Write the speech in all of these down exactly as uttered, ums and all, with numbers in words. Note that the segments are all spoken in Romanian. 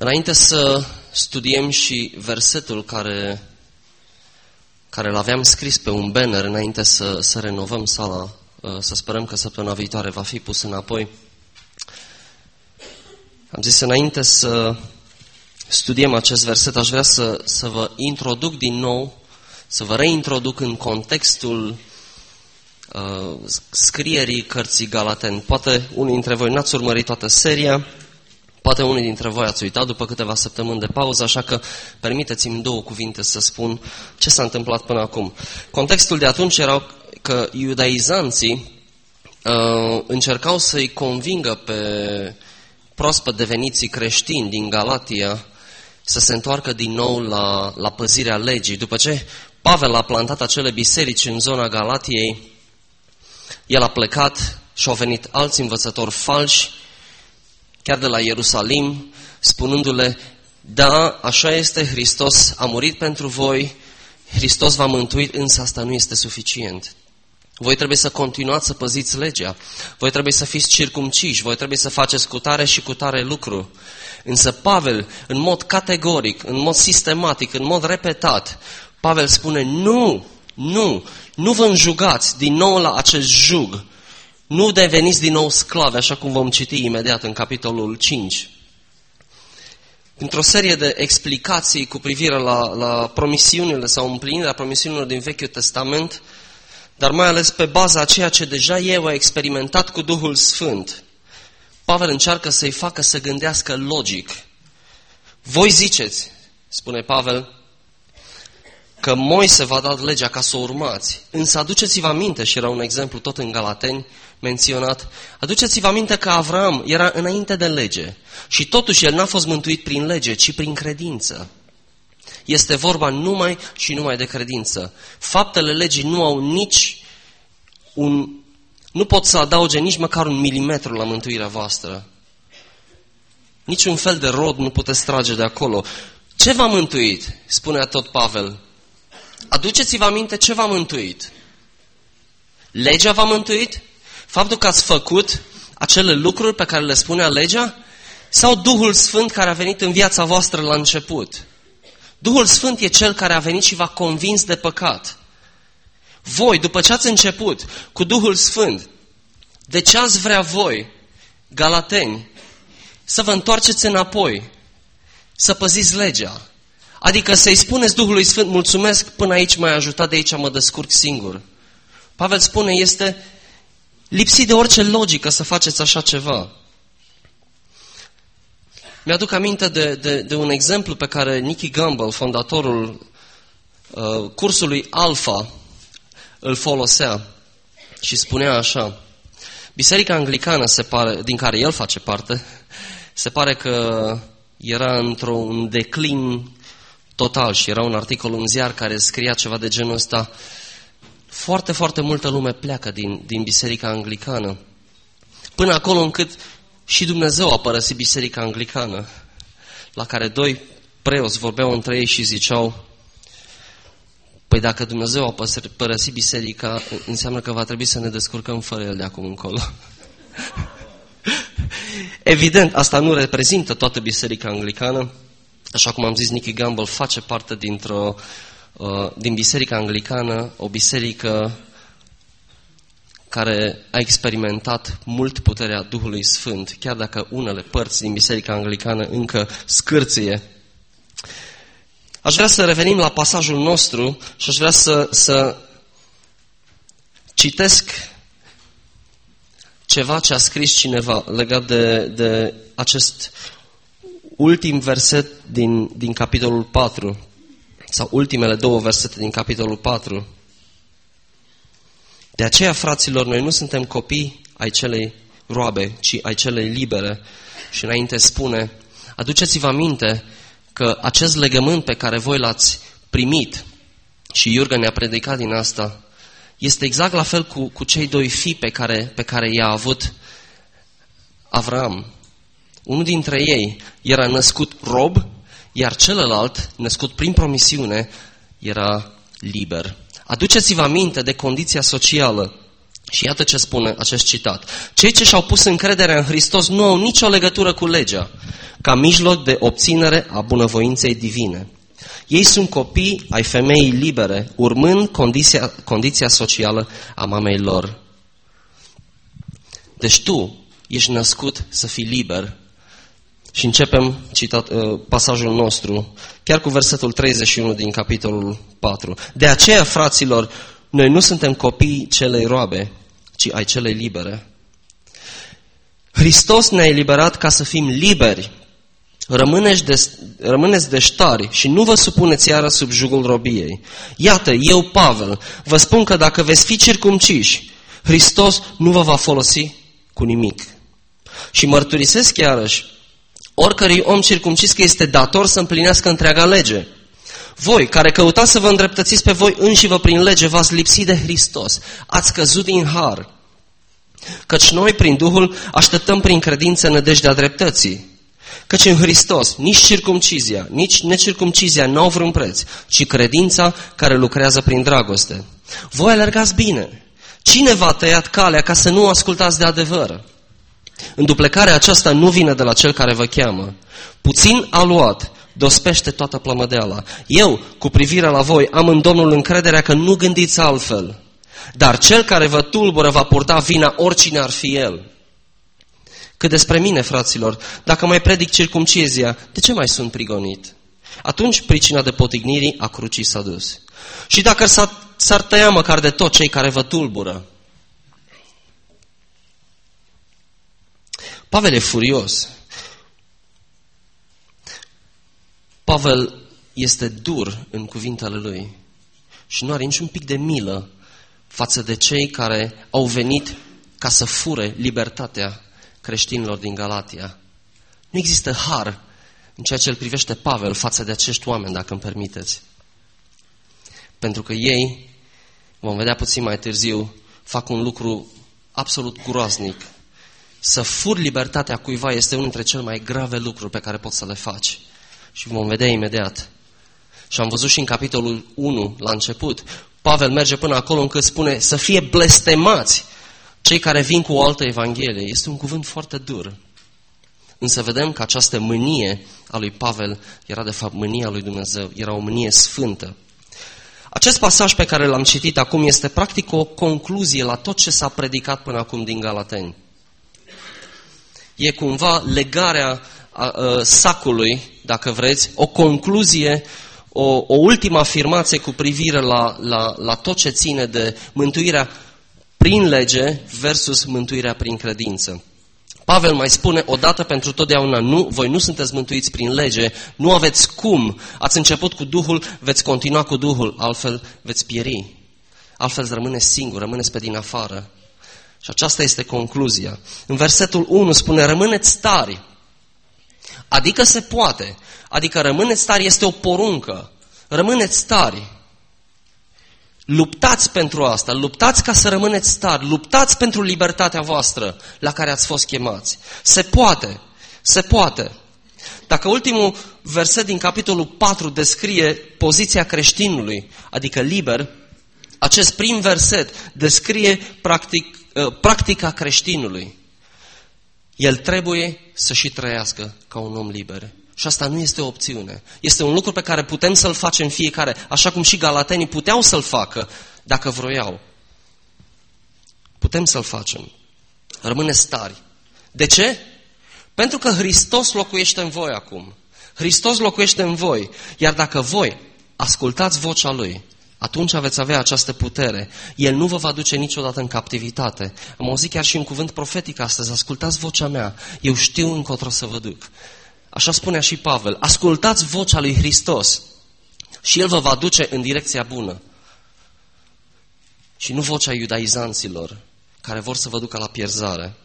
Înainte să studiem și versetul care, care l-aveam scris pe un banner, înainte să, să renovăm sala, să sperăm că săptămâna viitoare va fi pus înapoi, am zis înainte să studiem acest verset, aș vrea să, să vă introduc din nou, să vă reintroduc în contextul uh, scrierii cărții Galateni. Poate unii dintre voi n-ați urmărit toată seria, poate unii dintre voi ați uitat după câteva săptămâni de pauză, așa că permiteți-mi două cuvinte să spun ce s-a întâmplat până acum. Contextul de atunci era că iudaizanții uh, încercau să-i convingă pe proaspăt deveniții creștini din Galatia să se întoarcă din nou la, la păzirea legii. După ce Pavel a plantat acele biserici în zona Galatiei, el a plecat și au venit alți învățători falși, chiar de la Ierusalim, spunându-le: da, așa este, Hristos a murit pentru voi, Hristos v-a mântuit, însă asta nu este suficient. Voi trebuie să continuați să păziți legea, voi trebuie să fiți circumciși, voi trebuie să faceți cu tare și cu tare lucru. Însă Pavel, în mod categoric, în mod sistematic, în mod repetat, Pavel spune: nu, nu, nu vă înjugați din nou la acest jug, nu deveniți din nou sclavi, așa cum vom citi imediat în capitolul cinci. Într-o serie de explicații cu privire la, la promisiunile sau împlinirea promisiunilor din Vechiul Testament, dar mai ales pe baza a ceea ce deja eu a experimentat cu Duhul Sfânt, Pavel încearcă să-i facă să gândească logic. Voi ziceți, spune Pavel, că Moise v-a dat legea ca să o urmați, însă aduceți-vă aminte, și era un exemplu tot în Galateni menționat, aduceți-vă aminte că Avram era înainte de lege și totuși el n-a fost mântuit prin lege, ci prin credință. Este vorba numai și numai de credință. Faptele legii nu au nici un, nu pot să adauge nici măcar un milimetru la mântuirea voastră. Niciun fel de rod nu puteți trage de acolo. Ce v-a mântuit? Spunea tot Pavel. Aduceți-vă aminte ce v-a mântuit. Legea v-a mântuit? Faptul că ați făcut acele lucruri pe care le spunea legea? Sau Duhul Sfânt care a venit în viața voastră la început? Duhul Sfânt e Cel care a venit și v-a convins de păcat. Voi, după ce ați început cu Duhul Sfânt, de ce ați vrea voi, galateni, să vă întoarceți înapoi, să păziți legea? Adică să-i spuneți Duhului Sfânt: mulțumesc, până aici m-ai ajutat, de aici mă descurc singur. Pavel spune, este lipsit de orice logică să faceți așa ceva. Mi-aduc aminte de, de, de un exemplu pe care Nicky Gumbel, fondatorul uh, cursului Alpha, îl folosea și spunea așa: Biserica Anglicană, se pare, din care el face parte, se pare că era într-un declin total și era un articol în ziar care scria ceva de genul ăsta: foarte, foarte multă lume pleacă din, din Biserica Anglicană, până acolo încât și Dumnezeu a părăsit Biserica Anglicană, la care doi preoți vorbeau între ei și ziceau: păi dacă Dumnezeu a părăsit biserica, înseamnă că va trebui să ne descurcăm fără el de acum încolo. Evident, asta nu reprezintă toată Biserica Anglicană. Așa cum am zis, Nicky Gumbel face parte dintr-o, uh, din Biserica Anglicană, o biserică care a experimentat mult puterea Duhului Sfânt, chiar dacă unele părți din Biserica Anglicană încă scârție. Aș vrea să revenim la pasajul nostru și aș vrea să, să citesc ceva ce a scris cineva legat de, de acest ultim verset din, din capitolul patru, sau ultimele două versete din capitolul patru. De aceea, fraților, noi nu suntem copii ai celei roabe, ci ai celei libere. Și înainte spune: aduceți-vă aminte că acest legământ pe care voi l-ați primit, și Iurga ne-a predicat din asta, este exact la fel cu, cu cei doi fii pe care, pe care i-a avut Avram. Unul dintre ei era născut rob, iar celălalt, născut prin promisiune, era liber. Aduceți-vă aminte de condiția socială Și iată ce spune acest citat. Cei ce și-au pus încrederea în Hristos nu au nicio legătură cu legea, ca mijloc de obținere a bunăvoinței divine. Ei sunt copii ai femeii libere, urmând condiția, condiția socială a mamei lor. Deci tu ești născut să fii liber. Și începem citat, pasajul nostru, chiar cu versetul treizeci și unu din capitolul patru. De aceea, fraților, noi nu suntem copii celei roabe, ci ai celei libere. Hristos ne-a eliberat ca să fim liberi. Rămâneți, de, rămâneți deștari și nu vă supuneți iară sub jugul robiei. Iată, eu, Pavel, vă spun că dacă veți fi circumciși, Hristos nu vă va folosi cu nimic. Și mărturisesc iarăși oricărui om circumcis că este dator să împlinească întreaga lege. Voi, care căutați să vă îndreptățiți pe voi înși-vă prin lege, v-ați lipsit de Hristos. Ați căzut din har. Căci noi, prin Duhul, așteptăm prin credință nădejdea dreptății. Căci în Hristos nici circumcizia, nici necircumcizia n-au vreun preț, ci credința care lucrează prin dragoste. Voi alergați bine. Cine v-a tăiat calea ca să nu ascultați de adevăr? Înduplecarea aceasta nu vine de la cel care vă cheamă. Puțin a luat, dospește toată plămădeala. Eu, cu privire la voi, am în Domnul încrederea că nu gândiți altfel. Dar cel care vă tulbură va purta vina oricine ar fi el. Cât despre mine, fraților, dacă mai predic circumcizia, de ce mai sunt prigonit? Atunci pricina de potignirii a crucii s-a dus. Și dacă s-ar tăia măcar de tot cei care vă tulbură. Pavel e furios. Pavel este dur în cuvintele lui și nu are niciun pic de milă față de cei care au venit ca să fure libertatea creștinilor din Galatia. Nu există har în ceea ce îl privește Pavel față de acești oameni, dacă îmi permiteți. Pentru că ei, vom vedea puțin mai târziu, fac un lucru absolut groaznic. Să furi libertatea cuiva este unul dintre cele mai grave lucruri pe care poți să le faci. Și vom vedea imediat. Și am văzut și în capitolul unu, la început, Pavel merge până acolo încât spune să fie blestemați cei care vin cu o altă evanghelie. Este un cuvânt foarte dur. Însă vedem că această mânie a lui Pavel era de fapt mânia lui Dumnezeu. Era o mânie sfântă. Acest pasaj pe care l-am citit acum este practic o concluzie la tot ce s-a predicat până acum din Galateni. E cumva legarea a, a, sacului, dacă vreți, o concluzie, o, o ultimă afirmație cu privire la, la, la tot ce ține de mântuirea prin lege versus mântuirea prin credință. Pavel mai spune odată pentru totdeauna, nu, voi nu sunteți mântuiți prin lege, nu aveți cum, ați început cu Duhul, veți continua cu Duhul, altfel veți pieri, altfel rămâneți singuri, rămâneți pe din afară. Și aceasta este concluzia. În versetul unu spune, rămâneți tari, adică se poate, adică rămâneți tari este o poruncă, rămâneți tari. Luptați pentru asta, luptați ca să rămâneți tari, luptați pentru libertatea voastră la care ați fost chemați. Se poate, se poate. Dacă ultimul verset din capitolul patru descrie poziția creștinului, adică liber, acest prim verset descrie practic, practica creștinului. El trebuie să și trăiască ca un om liber. Și asta nu este o opțiune. Este un lucru pe care putem să-l facem fiecare, așa cum și galatenii puteau să-l facă dacă vroiau. Putem să-l facem. Rămâneți tari. De ce? Pentru că Hristos locuiește în voi acum. Hristos locuiește în voi. Iar dacă voi ascultați vocea Lui, atunci veți avea această putere. El nu vă va duce niciodată în captivitate. Am auzit chiar și un cuvânt profetic astăzi. Ascultați vocea mea. Eu știu încotro să vă duc. Așa spunea și Pavel, ascultați vocea lui Hristos și El vă va duce în direcția bună. Și nu vocea iudaizanților care vor să vă ducă la pierzare.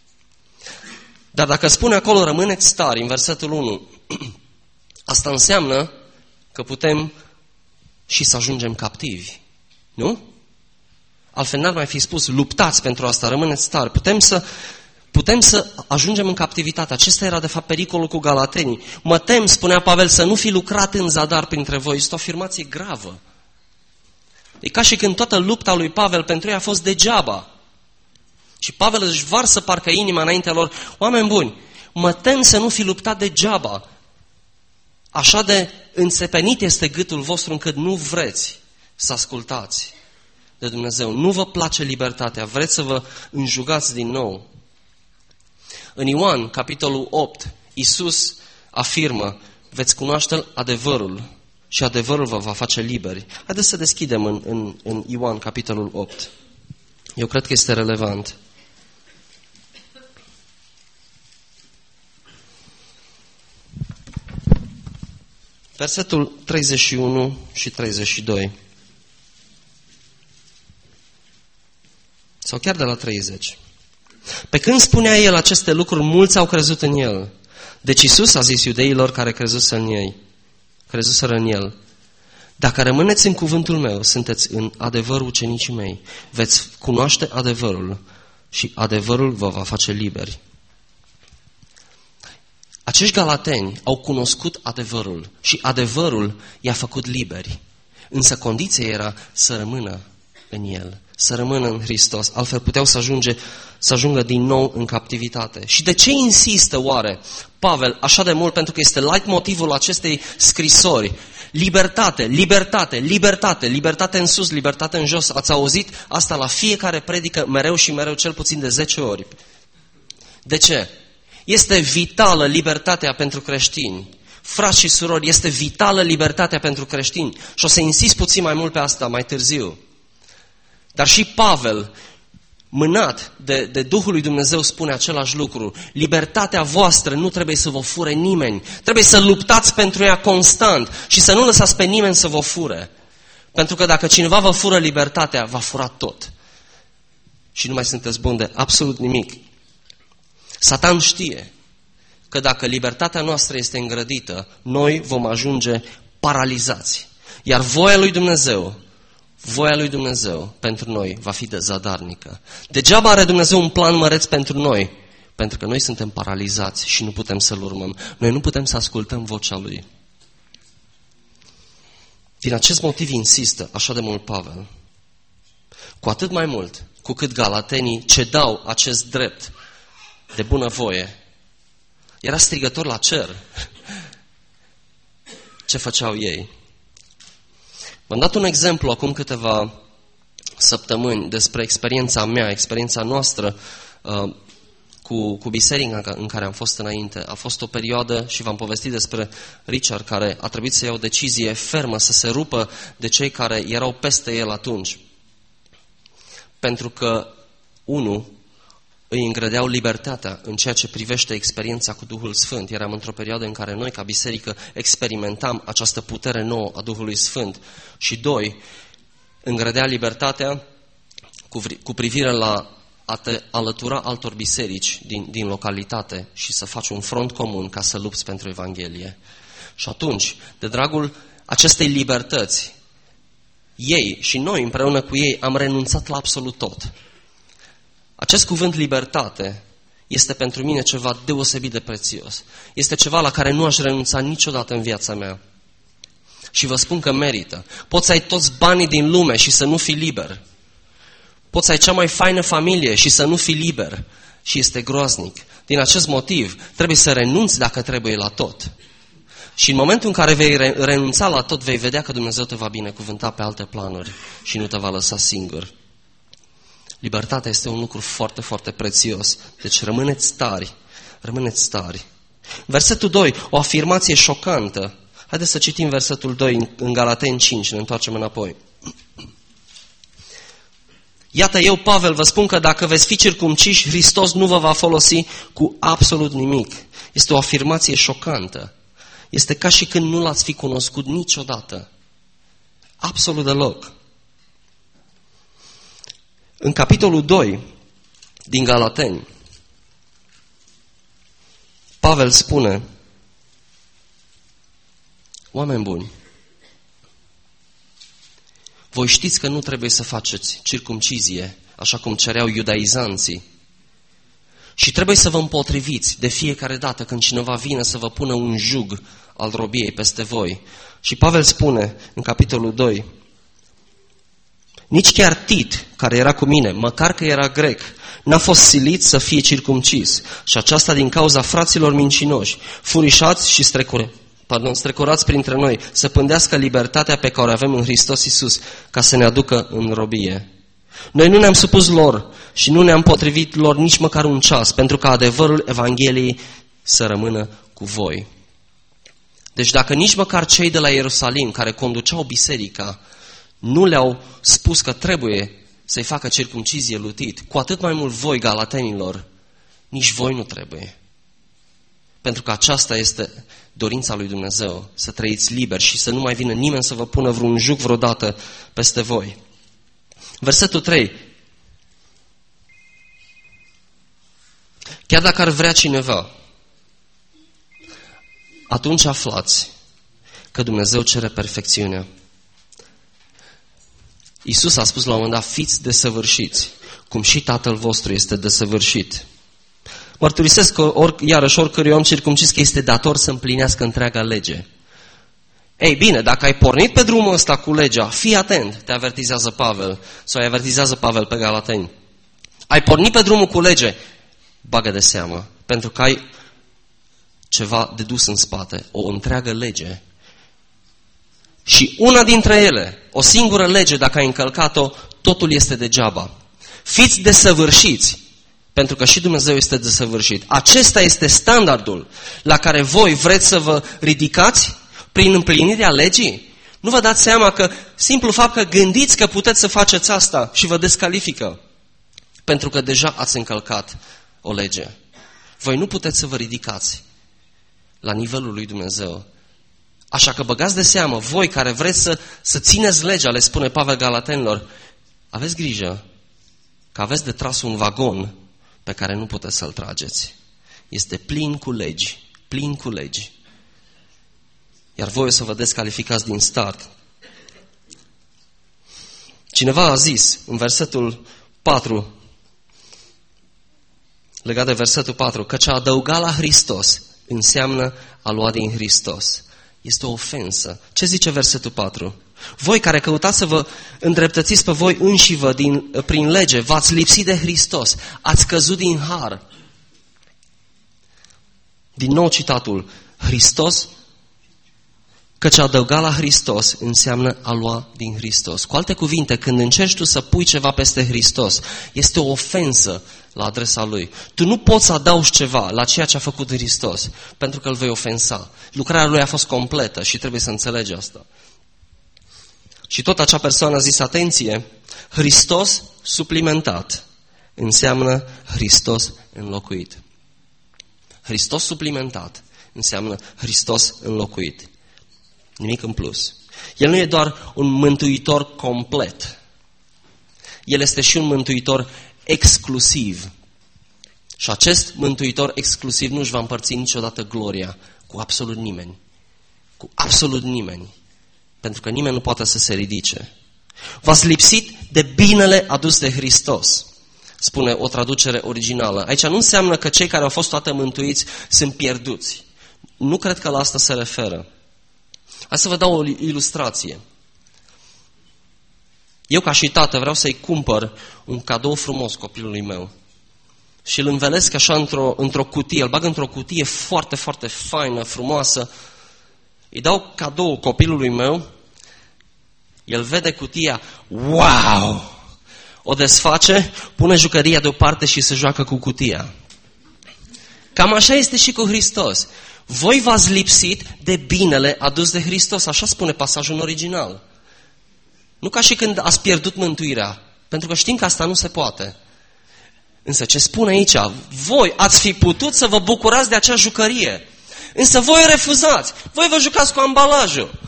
Dar dacă spune acolo, rămâneți tari, în versetul unu, asta înseamnă că putem și să ajungem captivi. Nu? Altfel n-ar mai fi spus, luptați pentru asta, rămâneți tari. Putem să... Putem să ajungem în captivitate. Acesta era de fapt pericolul cu galatenii. Mă tem, spunea Pavel, să nu fi lucrat în zadar printre voi. Este o afirmație gravă. E ca și când toată lupta lui Pavel pentru ei a fost degeaba. Și Pavel își varsă parcă inima înaintea lor. Oameni buni, mă tem să nu fi luptat degeaba. Așa de înțepenit este gâtul vostru încât nu vreți să ascultați de Dumnezeu. Nu vă place libertatea, vreți să vă înjugați din nou. În Ioan, capitolul opt, Iisus afirmă, veți cunoaște adevărul și adevărul vă va face liberi. Haideți să deschidem în, în, în Ioan, capitolul opt. Eu cred că este relevant. Versetul treizeci și unu și treizeci și doi. Sau chiar de la treizeci. Pe când spunea el aceste lucruri, mulți au crezut în el. Deci Iisus a zis iudeilor care crezuseră în ei, crezuseră în el, dacă rămâneți în cuvântul meu, sunteți în adevăr ucenicii mei, veți cunoaște adevărul și adevărul vă va face liberi. Acești galateni au cunoscut adevărul și adevărul i-a făcut liberi. Însă condiția era să rămână în el, să rămână în Hristos. Altfel puteau să, ajunge, să ajungă din nou în captivitate. Și de ce insistă oare Pavel așa de mult? Pentru că este leitmotivul acestei scrisori. Libertate, libertate, libertate, libertate în sus, libertate în jos. Ați auzit asta la fiecare predică mereu și mereu, cel puțin de zece ori. De ce? Este vitală libertatea pentru creștini. Frați și surori, este vitală libertatea pentru creștini. Și o să insist puțin mai mult pe asta mai târziu. Dar și Pavel, mânat de, de Duhul lui Dumnezeu, spune același lucru. Libertatea voastră nu trebuie să vă fure nimeni. Trebuie să luptați pentru ea constant și să nu lăsați pe nimeni să vă fure. Pentru că dacă cineva vă fură libertatea, va fura tot. Și nu mai sunteți buni de absolut nimic. Satan știe că dacă libertatea noastră este îngrădită, noi vom ajunge paralizați. Iar voia lui Dumnezeu, voia lui Dumnezeu pentru noi va fi de zadarnică. Degeaba are Dumnezeu un plan măreț pentru noi, pentru că noi suntem paralizați și nu putem să-L urmăm. Noi nu putem să ascultăm vocea Lui. Din acest motiv insistă așa de mult Pavel. Cu atât mai mult, cu cât galatenii cedau acest drept de bunăvoie. Era strigător la cer. Ce făceau ei? V-am dat un exemplu acum câteva săptămâni despre experiența mea, experiența noastră uh, cu, cu biserica în care am fost înainte. A fost o perioadă și v-am povestit despre Richard, care a trebuit să ia o decizie fermă, să se rupă de cei care erau peste el atunci. Pentru că, unu, îi îngrădeau libertatea în ceea ce privește experiența cu Duhul Sfânt. Eram într-o perioadă în care noi, ca biserică, experimentam această putere nouă a Duhului Sfânt. Și doi, îngrădea libertatea cu, cu privire la a te alătura altor biserici din, din localitate și să faci un front comun ca să lupți pentru Evanghelie. Și atunci, de dragul acestei libertăți, ei și noi împreună cu ei am renunțat la absolut tot. Acest cuvânt libertate este pentru mine ceva deosebit de prețios. Este ceva la care nu aș renunța niciodată în viața mea. Și vă spun că merită. Poți să ai toți banii din lume și să nu fii liber. Poți să ai cea mai faină familie și să nu fii liber. Și este groaznic. Din acest motiv trebuie să renunți dacă trebuie la tot. Și în momentul în care vei renunța la tot, vei vedea că Dumnezeu te va binecuvânta pe alte planuri și nu te va lăsa singur. Libertatea este un lucru foarte, foarte prețios. Deci rămâneți tari, rămâneți tari. Versetul doi, o afirmație șocantă. Haideți să citim versetul doi în Galateni cinci, ne întoarcem înapoi. Iată, eu, Pavel, vă spun că dacă veți fi circumciși, Hristos nu vă va folosi cu absolut nimic. Este o afirmație șocantă. Este ca și când nu l-ați fi cunoscut niciodată. Absolut deloc. În capitolul doi din Galateni, Pavel spune: oameni buni, voi știți că nu trebuie să faceți circumcizie, așa cum cereau iudaizanții, și trebuie să vă împotriviți de fiecare dată când cineva vine să vă pună un jug al robiei peste voi. Și Pavel spune în capitolul doi: nici chiar Tit, care era cu mine, măcar că era grec, n-a fost silit să fie circumcis, și aceasta din cauza fraților mincinoși, furișați și strecure, pardon, strecurați printre noi, să pândească libertatea pe care o avem în Hristos Iisus, ca să ne aducă în robie. Noi nu ne-am supus lor și nu ne-am potrivit lor nici măcar un ceas, pentru ca adevărul Evangheliei să rămână cu voi. Deci dacă nici măcar cei de la Ierusalim, care conduceau biserica, nu le-au spus că trebuie să-i facă circumcizie lutit, cu atât mai mult voi, galatenilor, nici voi nu trebuie. Pentru că aceasta este dorința lui Dumnezeu, să trăiți liber și să nu mai vină nimeni să vă pună vreun juc vreodată peste voi. Versetul trei. Chiar dacă ar vrea cineva, atunci aflați că Dumnezeu cere perfecțiunea. Iisus a spus la un moment dat, fiți desăvârșiți, cum și Tatăl vostru este desăvârșit. Mărturisesc că, or, iarăși, oricărui om circumcis că este dator să împlinească întreaga lege. Ei bine, dacă ai pornit pe drumul ăsta cu legea, fii atent, te avertizează Pavel, sau îi avertizează Pavel pe Galateni. Ai pornit pe drumul cu lege, bagă de seamă, pentru că ai ceva de dus în spate, o întreagă lege. Și una dintre ele, o singură lege, dacă ai încălcat-o, totul este degeaba. Fiți desăvârșiți, pentru că și Dumnezeu este desăvârșit. Acesta este standardul la care voi vreți să vă ridicați prin împlinirea legii? Nu vă dați seama că simplu fapt că gândiți că puteți să faceți asta și vă descalifică, pentru că deja ați încălcat o lege. Voi nu puteți să vă ridicați la nivelul lui Dumnezeu. Așa că băgați de seamă, voi care vreți să, să țineți legea, le spune Pavel Galatenilor, aveți grijă că aveți de tras un vagon pe care nu puteți să-l trageți. Este plin cu legi, plin cu legi. Iar voi o să vă descalificați din start. Cineva a zis în versetul patru, legat de versetul patru, că ce a adăugat la Hristos înseamnă a lua din Hristos. Este o ofensă. Ce zice versetul patru? Voi care căutați să vă îndreptățiți pe voi înșivă din, prin lege, v-ați lipsit de Hristos, ați căzut din har. Din nou citatul, Hristos, căci adăuga la Hristos înseamnă a lua din Hristos. Cu alte cuvinte, când încerci tu să pui ceva peste Hristos, este o ofensă la adresa Lui. Tu nu poți să adaugi ceva la ceea ce a făcut Hristos, pentru că îl vei ofensa. Lucrarea Lui a fost completă și trebuie să înțelegi asta. Și tot acea persoană a zis, atenție, Hristos suplimentat înseamnă Hristos înlocuit. Hristos suplimentat înseamnă Hristos înlocuit. Nimic în plus. El nu e doar un mântuitor complet. El este și un mântuitor exclusiv. Și acest mântuitor exclusiv nu își va împărți niciodată gloria cu absolut nimeni. Cu absolut nimeni. Pentru că nimeni nu poate să se ridice. V-ați lipsit de binele adus de Hristos, spune o traducere originală. Aici nu înseamnă că cei care au fost toate mântuiți sunt pierduți. Nu cred că la asta se referă. Hai să vă dau o ilustrație. Eu ca și tată vreau să-i cumpăr un cadou frumos copilului meu. Și îl învelesc așa într-o, într-o cutie, îl bag într-o cutie foarte, foarte faină, frumoasă. Îi dau cadou copilului meu, el vede cutia, wow! O desface, pune jucăria deoparte și se joacă cu cutia. Cam așa este și cu Hristos. Voi v-ați lipsit de binele adus de Hristos, așa spune pasajul în original. Nu ca și când ați pierdut mântuirea, pentru că știm că asta nu se poate. Însă ce spune aici? Voi ați fi putut să vă bucurați de acea jucărie, însă voi refuzați, voi vă jucați cu ambalajul.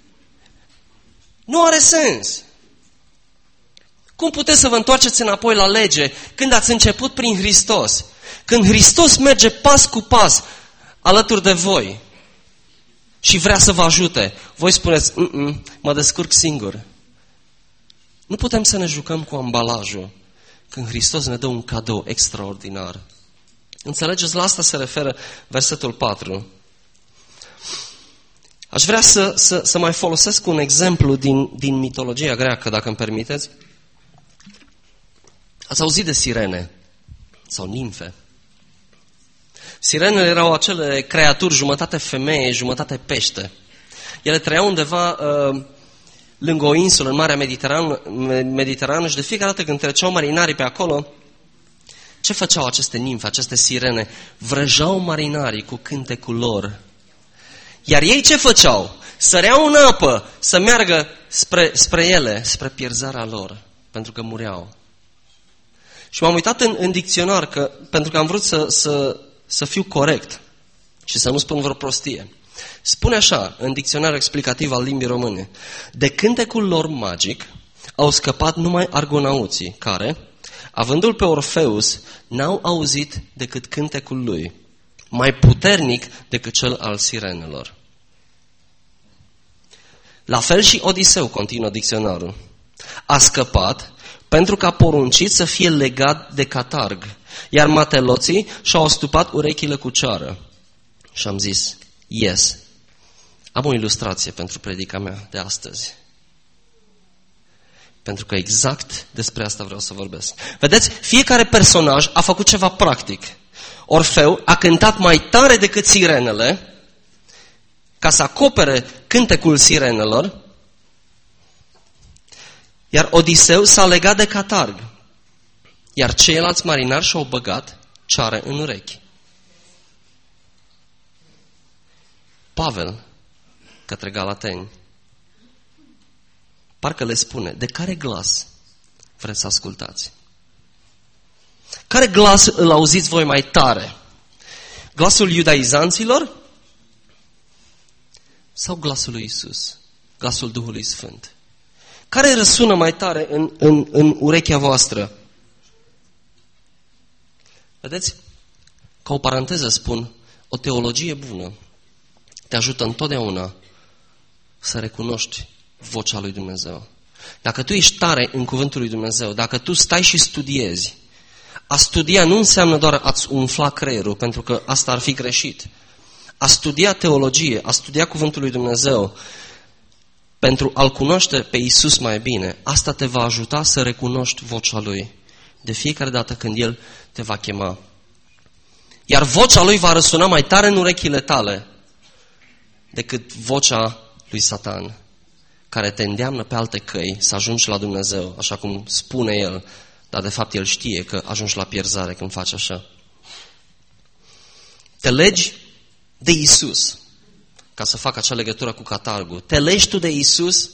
Nu are sens. Cum puteți să vă întoarceți înapoi la lege când ați început prin Hristos? Când Hristos merge pas cu pas alături de voi și vrea să vă ajute, voi spuneți, mă descurc singur. Nu putem să ne jucăm cu ambalajul când Hristos ne dă un cadou extraordinar. Înțelegeți? La asta se referă versetul patru. Aș vrea să, să, să mai folosesc un exemplu din, din mitologia greacă, dacă îmi permiteți. Ați auzit de sirene? sau nimfe. Sirenele erau acele creaturi jumătate femeie, jumătate pește. Ele trăiau undeva uh, lângă o insulă în Marea Mediterană, Mediterană și de fiecare dată când treceau marinarii pe acolo, ce făceau aceste nimfe, aceste sirene? Vrăjau marinarii cu cântecul lor. Iar ei ce făceau? Săreau în apă să meargă spre, spre ele, spre pierzarea lor, pentru că mureau. Și m-am uitat în, în dicționar, că, pentru că am vrut să, să, să fiu corect și să nu spun vreo prostie. Spune așa, în dicționarul explicativ al limbii române: de cântecul lor magic au scăpat numai argonauții, care, avându-l pe Orfeus, n-au auzit decât cântecul lui, mai puternic decât cel al sirenelor. La fel și Odiseu, continuă dicționarul, a scăpat pentru că a poruncit să fie legat de catarg, iar mateloții și-au astupat urechile cu ceară. Și am zis, yes, am o ilustrație pentru predica mea de astăzi. Pentru că exact despre asta vreau să vorbesc. Vedeți, fiecare personaj a făcut ceva practic. Orfeu a cântat mai tare decât sirenele, ca să acopere cântecul sirenelor, iar Odiseu s-a legat de catarg, iar ceilalți marinari și-au băgat ceare în urechi. Pavel, către Galateni, parcă le spune, de care glas vreți să ascultați? Care glas îl auziți voi mai tare? Glasul iudaizanților sau glasul lui Iisus? Glasul Duhului Sfânt? Care răsună mai tare în, în, în urechea voastră? Vedeți? Ca o paranteză spun, o teologie bună te ajută întotdeauna să recunoști vocea lui Dumnezeu. Dacă tu ești tare în cuvântul lui Dumnezeu, dacă tu stai și studiezi, a studia nu înseamnă doar a-ți umfla creierul, pentru că asta ar fi greșit. A studia teologie, a studia cuvântul lui Dumnezeu, pentru a-L cunoaște pe Iisus mai bine, asta te va ajuta să recunoști vocea Lui de fiecare dată când El te va chema. Iar vocea Lui va răsuna mai tare în urechile tale decât vocea lui Satan, care te îndeamnă pe alte căi să ajungi la Dumnezeu, așa cum spune El, dar de fapt El știe că ajungi la pierzare când faci așa. Te legi de Iisus, ca să fac acea legătură cu catargul. Te legi tu de Iisus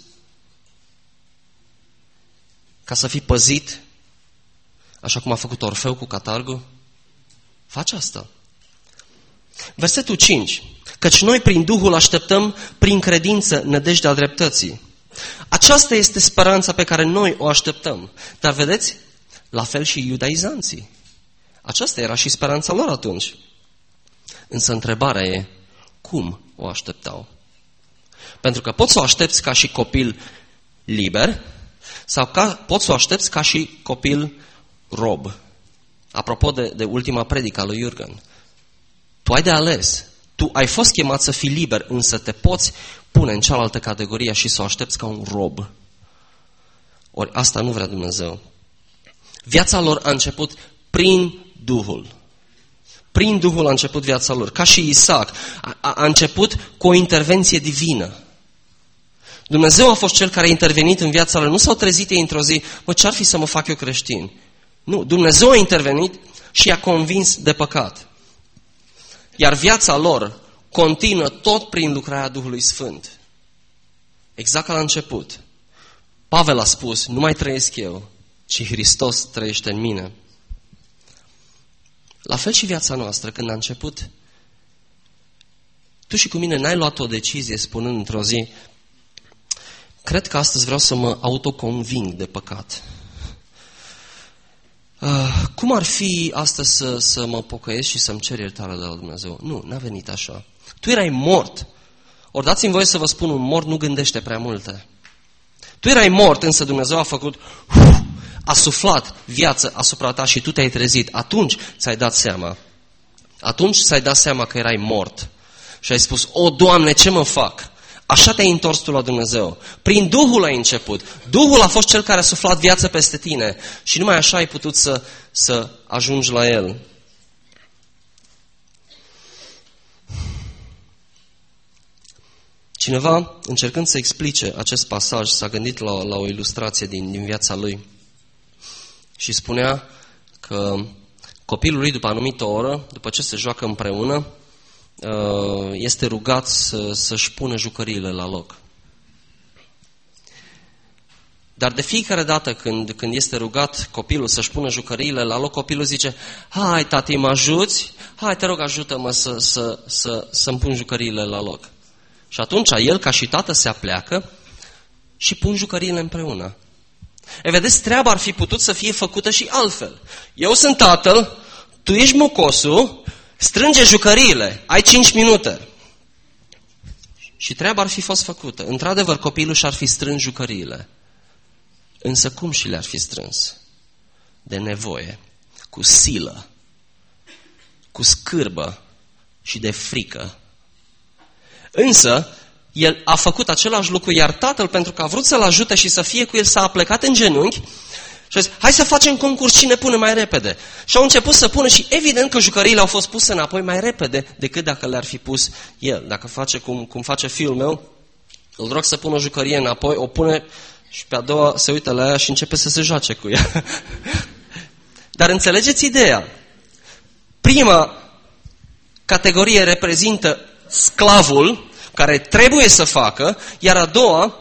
ca să fii păzit, așa cum a făcut Orfeu cu catargul? Faci asta. Versetul cinci. Căci noi prin Duhul așteptăm prin credință nădejdea dreptății. Aceasta este speranța pe care noi o așteptăm. Dar vedeți, la fel și iudaizanții. Aceasta era și speranța lor atunci. Însă întrebarea e, cum o așteptau? Pentru că poți să o aștepți ca și copil liber sau ca, poți să o aștepți ca și copil rob. Apropo de, de ultima predică a lui Jurgen. Tu ai de ales. Tu ai fost chemat să fii liber, însă te poți pune în cealaltă categorie și să o aștepți ca un rob. Ori asta nu vrea Dumnezeu. Viața lor a început prin Duhul. Prin Duhul a început viața lor. Ca și Isaac. A, a început cu o intervenție divină. Dumnezeu a fost cel care a intervenit în viața lor. Nu s-au trezit ei într-o zi, mă, ce-ar fi să mă fac eu creștin? Nu, Dumnezeu a intervenit și i-a convins de păcat. Iar viața lor continuă tot prin lucrarea Duhului Sfânt. Exact ca la început. Pavel a spus, nu mai trăiesc eu, ci Hristos trăiește în mine. La fel și viața noastră, când a început, tu și cu mine n-ai luat o decizie spunând într-o zi, cred că astăzi vreau să mă autoconving de păcat. Uh, cum ar fi astăzi să, să mă pocăiesc și să-mi cer iertare de la Dumnezeu? Nu, n-a venit așa. Tu erai mort. Ori dați-mi voie să vă spun, un mort nu gândește prea multe. Tu erai mort, însă Dumnezeu a făcut, uf, a suflat viață asupra ta și tu te-ai trezit. Atunci ți-ai dat seama. Atunci ți-ai dat seama că erai mort. Și ai spus, o, Doamne, ce mă fac? Așa te-ai întors tu la Dumnezeu. Prin Duhul ai început. Duhul a fost cel care a suflat viață peste tine. Și numai așa ai putut să, să ajungi la el. Cineva, încercând să explice acest pasaj, s-a gândit la, la o ilustrație din, din viața lui și spunea că copilul lui, după anumită oră, după ce se joacă împreună, este rugat să, să-și pună jucăriile la loc. Dar de fiecare dată când, când este rugat copilul să-și pună jucăriile la loc, copilul zice: hai, tati, mă ajuți? Hai, te rog, ajută-mă să, să, să, să-mi pun jucăriile la loc. Și atunci el, ca și tată, se apleacă și pun jucăriile împreună. E, vedeți, treaba ar fi putut să fie făcută și altfel. Eu sunt tatăl, tu ești mocosul, strânge jucăriile, ai cinci minute. Și treaba ar fi fost făcută. Într-adevăr, copilul și-ar fi strâns jucăriile. Însă cum și le-ar fi strâns? De nevoie, cu silă, cu scârbă și de frică. Însă, el a făcut același lucru, iar tatăl, pentru că a vrut să-l ajute și să fie cu el, s-a plecat în genunchi și a zis: hai să facem concurs, cine pune mai repede. Și au început să pună și evident că jucăriile au fost puse înapoi mai repede decât dacă le-ar fi pus el. Dacă face cum, cum face fiul meu, îl rog să pună o jucărie înapoi, o pune și pe a doua se uită la ea și începe să se joace cu ea. Dar înțelegeți ideea. Prima categorie reprezintă sclavul, care trebuie să facă, iar a doua,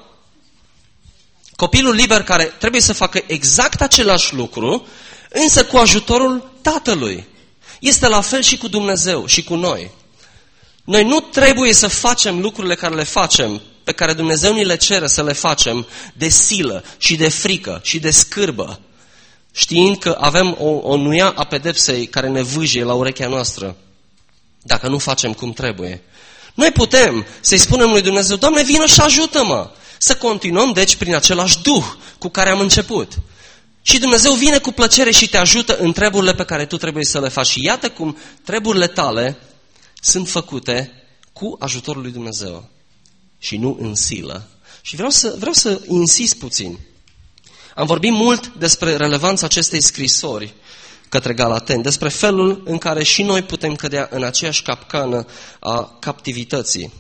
copilul liber, care trebuie să facă exact același lucru, însă cu ajutorul tatălui. Este la fel și cu Dumnezeu și cu noi. Noi nu trebuie să facem lucrurile care le facem, pe care Dumnezeu ni le cere să le facem, de silă și de frică și de scârbă, știind că avem o, o nuia a pedepsei care ne vâjie la urechea noastră, dacă nu facem cum trebuie. Noi putem să-i spunem lui Dumnezeu: Doamne, vină și ajută-mă să continuăm, deci, prin același duh cu care am început. Și Dumnezeu vine cu plăcere și te ajută în treburile pe care tu trebuie să le faci. Și iată cum treburile tale sunt făcute cu ajutorul lui Dumnezeu și nu în silă. Și vreau să, vreau să insist puțin. Am vorbit mult despre relevanța acestei scrisori către Galateni, despre felul în care și noi putem cădea în aceeași capcană a captivității.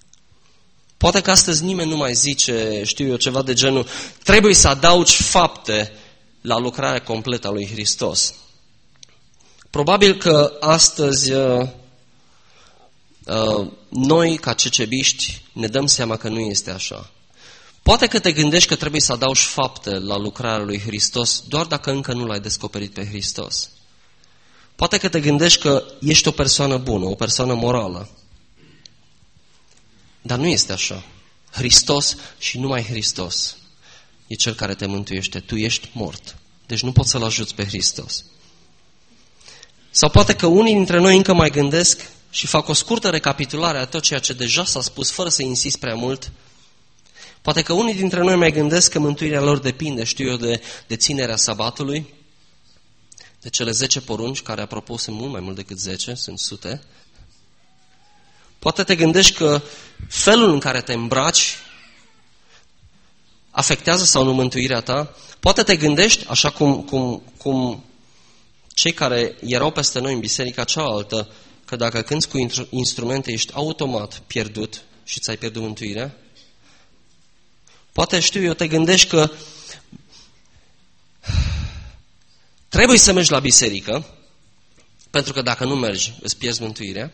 Poate că astăzi nimeni nu mai zice, știu eu, ceva de genul: trebuie să adaugi fapte la lucrarea completă a lui Hristos. Probabil că astăzi uh, uh, noi, ca cecebiști, ne dăm seama că nu este așa. Poate că te gândești că trebuie să adaugi fapte la lucrarea lui Hristos doar dacă încă nu l-ai descoperit pe Hristos. Poate că te gândești că ești o persoană bună, o persoană morală. Dar nu este așa. Hristos și numai Hristos e Cel care te mântuiește. Tu ești mort. Deci nu poți să-L ajuți pe Hristos. Sau poate că unii dintre noi încă mai gândesc și fac o scurtă recapitulare a tot ceea ce deja s-a spus, fără să insist prea mult. Poate că unii dintre noi mai gândesc că mântuirea lor depinde, știu eu, de, de ținerea sabatului, de cele zece porunci, care, apropo, sunt mult mai mult decât zece, sunt sute. Poate te gândești că felul în care te îmbraci afectează sau nu mântuirea ta. Poate te gândești, așa cum, cum, cum cei care erau peste noi în biserica cealaltă, că dacă cânți cu instrumente ești automat pierdut și ți-ai pierdut mântuirea. Poate, știu eu, te gândești că trebuie să mergi la biserică, pentru că dacă nu mergi, îți pierzi mântuirea.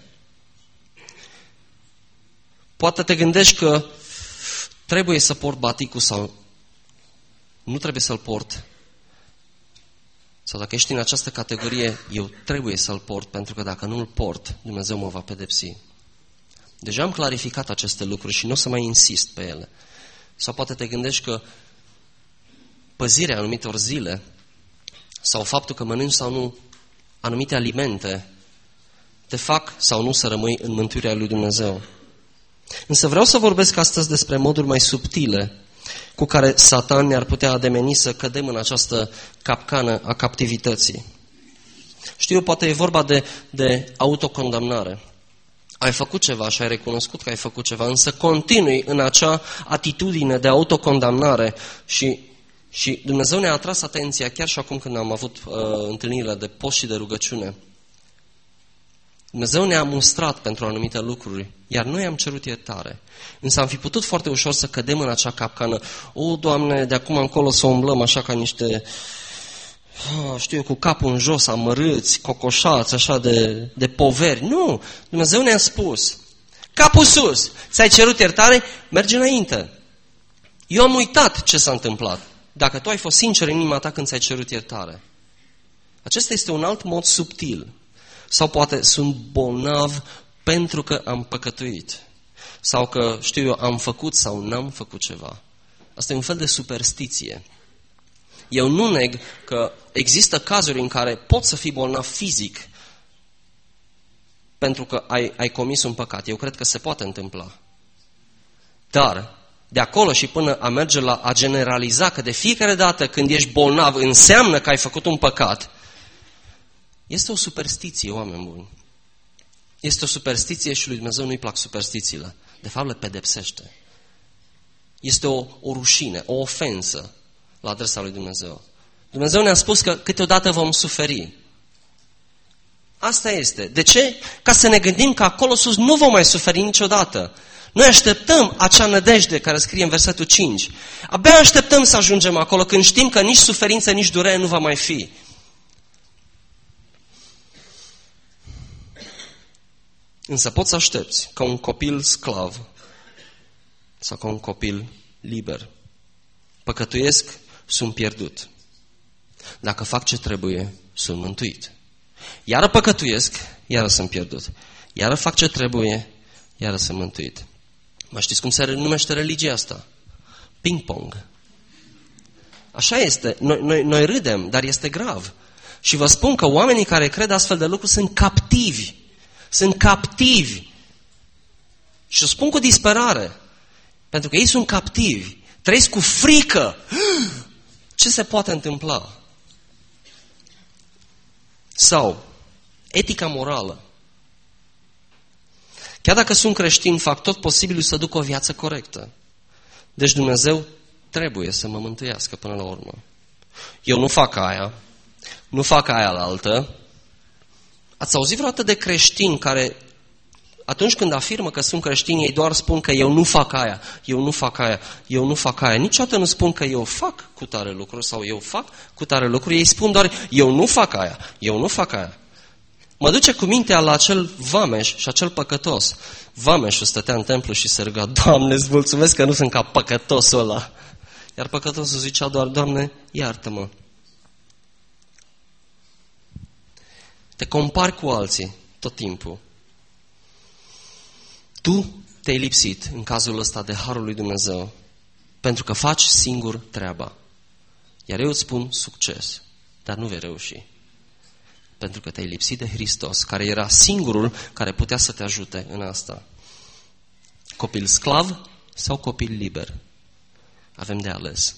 Poate te gândești că trebuie să port baticul sau nu trebuie să-l port. Sau dacă ești în această categorie, eu trebuie să-l port, pentru că dacă nu-l port, Dumnezeu mă va pedepsi. Deja am clarificat aceste lucruri și nu o să mai insist pe ele. Sau poate te gândești că păzirea anumitor zile sau faptul că mănânci sau nu anumite alimente te fac sau nu să rămâi în mântuirea lui Dumnezeu. Însă vreau să vorbesc astăzi despre moduri mai subtile cu care Satan ne-ar putea ademeni să cădem în această capcană a captivității. Știu, poate e vorba de, de autocondamnare. Ai făcut ceva și ai recunoscut că ai făcut ceva, însă continui în acea atitudine de autocondamnare și, Și Dumnezeu ne-a atras atenția chiar și acum când am avut uh, întâlnirile de post și de rugăciune. Dumnezeu ne-a mustrat pentru anumite lucruri, iar noi am cerut iertare. Însă am fi putut foarte ușor să cădem în acea capcană. O, Doamne, de acum încolo să umblăm așa ca niște, știu eu, cu capul în jos, amărâți, cocoșați, așa de, de poveri. Nu! Dumnezeu ne-a spus, capul sus, ți-ai cerut iertare, merge înainte. Eu am uitat ce s-a întâmplat. Dacă tu ai fost sincer în inima ta când ți-ai cerut iertare. Acesta este un alt mod subtil. Sau poate sunt bolnav pentru că am păcătuit. Sau că, știu eu, am făcut sau n-am făcut ceva. Asta e un fel de superstiție. Eu nu neg că există cazuri în care poți să fii bolnav fizic pentru că ai, ai comis un păcat. Eu cred că se poate întâmpla. Dar de acolo și până a merge la a generaliza că de fiecare dată când ești bolnav înseamnă că ai făcut un păcat, este o superstiție, oameni buni. Este o superstiție și lui Dumnezeu nu-i plac superstițiile. De fapt le pedepsește. Este o, o rușine, o ofensă la adresa lui Dumnezeu. Dumnezeu ne-a spus că câteodată vom suferi. Asta este. De ce? Ca să ne gândim că acolo sus nu vom mai suferi niciodată. Noi așteptăm acea nădejde care scrie în versetul cinci. Abia așteptăm să ajungem acolo când știm că nici suferință, nici durere nu va mai fi. Însă poți să aștepți ca un copil sclav sau ca un copil liber. Păcătuiesc, sunt pierdut. Dacă fac ce trebuie, sunt mântuit. Iară păcătuiesc, iară sunt pierdut. Iară fac ce trebuie, iară sunt mântuit. Mă știți cum se numește religia asta? Ping-pong. Așa este. Noi, noi, noi râdem, dar este grav. Și vă spun că oamenii care cred astfel de lucruri sunt captivi. Sunt captivi. Și o spun cu disperare. Pentru că ei sunt captivi. Trăiesc cu frică. Ce se poate întâmpla? Sau etica morală. Chiar dacă sunt creștin, fac tot posibilul să duc o viață corectă. Deci Dumnezeu trebuie să mă mântuiască până la urmă. Eu nu fac aia, nu fac aia la altă. Ați auzit vreodată de creștini care, atunci când afirmă că sunt creștini, ei doar spun că eu nu fac aia, eu nu fac aia, eu nu fac aia. Niciodată nu spun că eu fac cu tare lucruri sau eu fac cu tare lucruri. Ei spun doar eu nu fac aia, eu nu fac aia. Mă duce cu mintea la acel vameș și acel păcătos. Vameșul stătea în templu și se ruga, Doamne, îți mulțumesc că nu sunt ca păcătosul ăla. Iar păcătosul zicea doar, Doamne, iartă-mă. Te compari cu alții tot timpul. Tu te-ai lipsit în cazul ăsta de harul lui Dumnezeu pentru că faci singur treaba. Iar eu îți spun succes, dar nu vei reuși. Pentru că te-ai lipsit de Hristos, care era singurul care putea să te ajute în asta. Copil sclav sau copil liber? Avem de ales.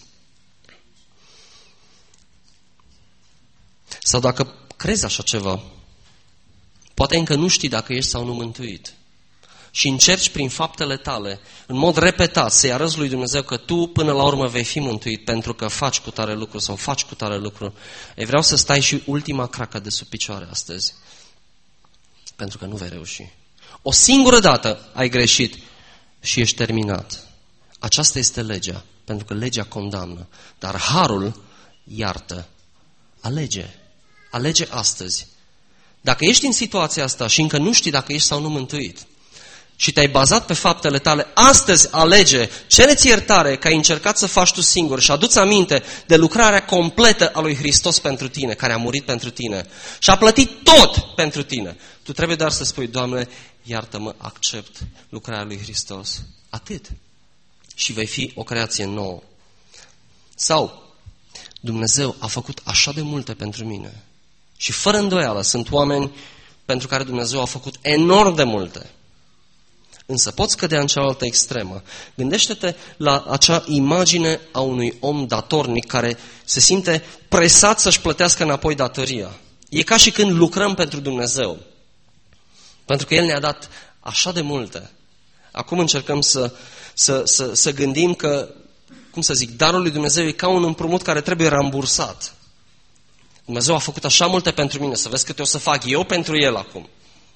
Sau dacă crezi așa ceva, poate încă nu știi dacă ești sau nu mântuit. Și încerci prin faptele tale, în mod repetat, să-i arăți lui Dumnezeu că tu până la urmă vei fi mântuit pentru că faci cu tare lucru sau faci cu tare lucru. Ei, vreau să stai și ultima cracă de sub picioare astăzi. Pentru că nu vei reuși. O singură dată ai greșit și ești terminat. Aceasta este legea, pentru că legea condamnă. Dar harul iartă. Alege. Alege astăzi. Dacă ești în situația asta și încă nu știi dacă ești sau nu mântuit, și te-ai bazat pe faptele tale, astăzi alege, cere-ți iertare că ai încercat să faci tu singur și adu-ți aminte de lucrarea completă a lui Hristos pentru tine, care a murit pentru tine și a plătit tot pentru tine. Tu trebuie doar să spui, Doamne, iartă-mă, accept lucrarea lui Hristos. Atât. Și vei fi o creație nouă. Sau, Dumnezeu a făcut așa de multe pentru mine. Și fără îndoială sunt oameni pentru care Dumnezeu a făcut enorm de multe. Însă poți cădea în cealaltă extremă. Gândește-te la acea imagine a unui om datornic care se simte presat să-și plătească înapoi datoria. E ca și când lucrăm pentru Dumnezeu. Pentru că El ne-a dat așa de multe. Acum încercăm să, să, să, să gândim că cum să zic, darul lui Dumnezeu e ca un împrumut care trebuie rambursat. Dumnezeu a făcut așa multe pentru mine, să vezi câte o să fac eu pentru El acum.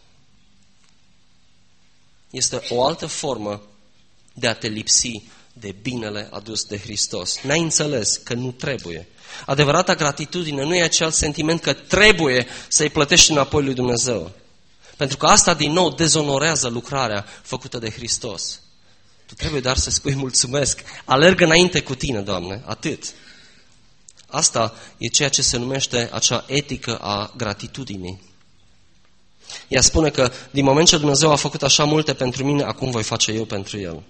Este o altă formă de a te lipsi de binele adus de Hristos. N-ai înțeles că nu trebuie. Adevărata gratitudine nu e acel sentiment că trebuie să-i plătești înapoi lui Dumnezeu. Pentru că asta din nou dezonorează lucrarea făcută de Hristos. Tu trebuie doar să spui mulțumesc. Alerg înainte cu tine, Doamne, atât. Asta e ceea ce se numește acea etică a gratitudinii. Ea spune că din moment ce Dumnezeu a făcut așa multe pentru mine, acum voi face eu pentru El.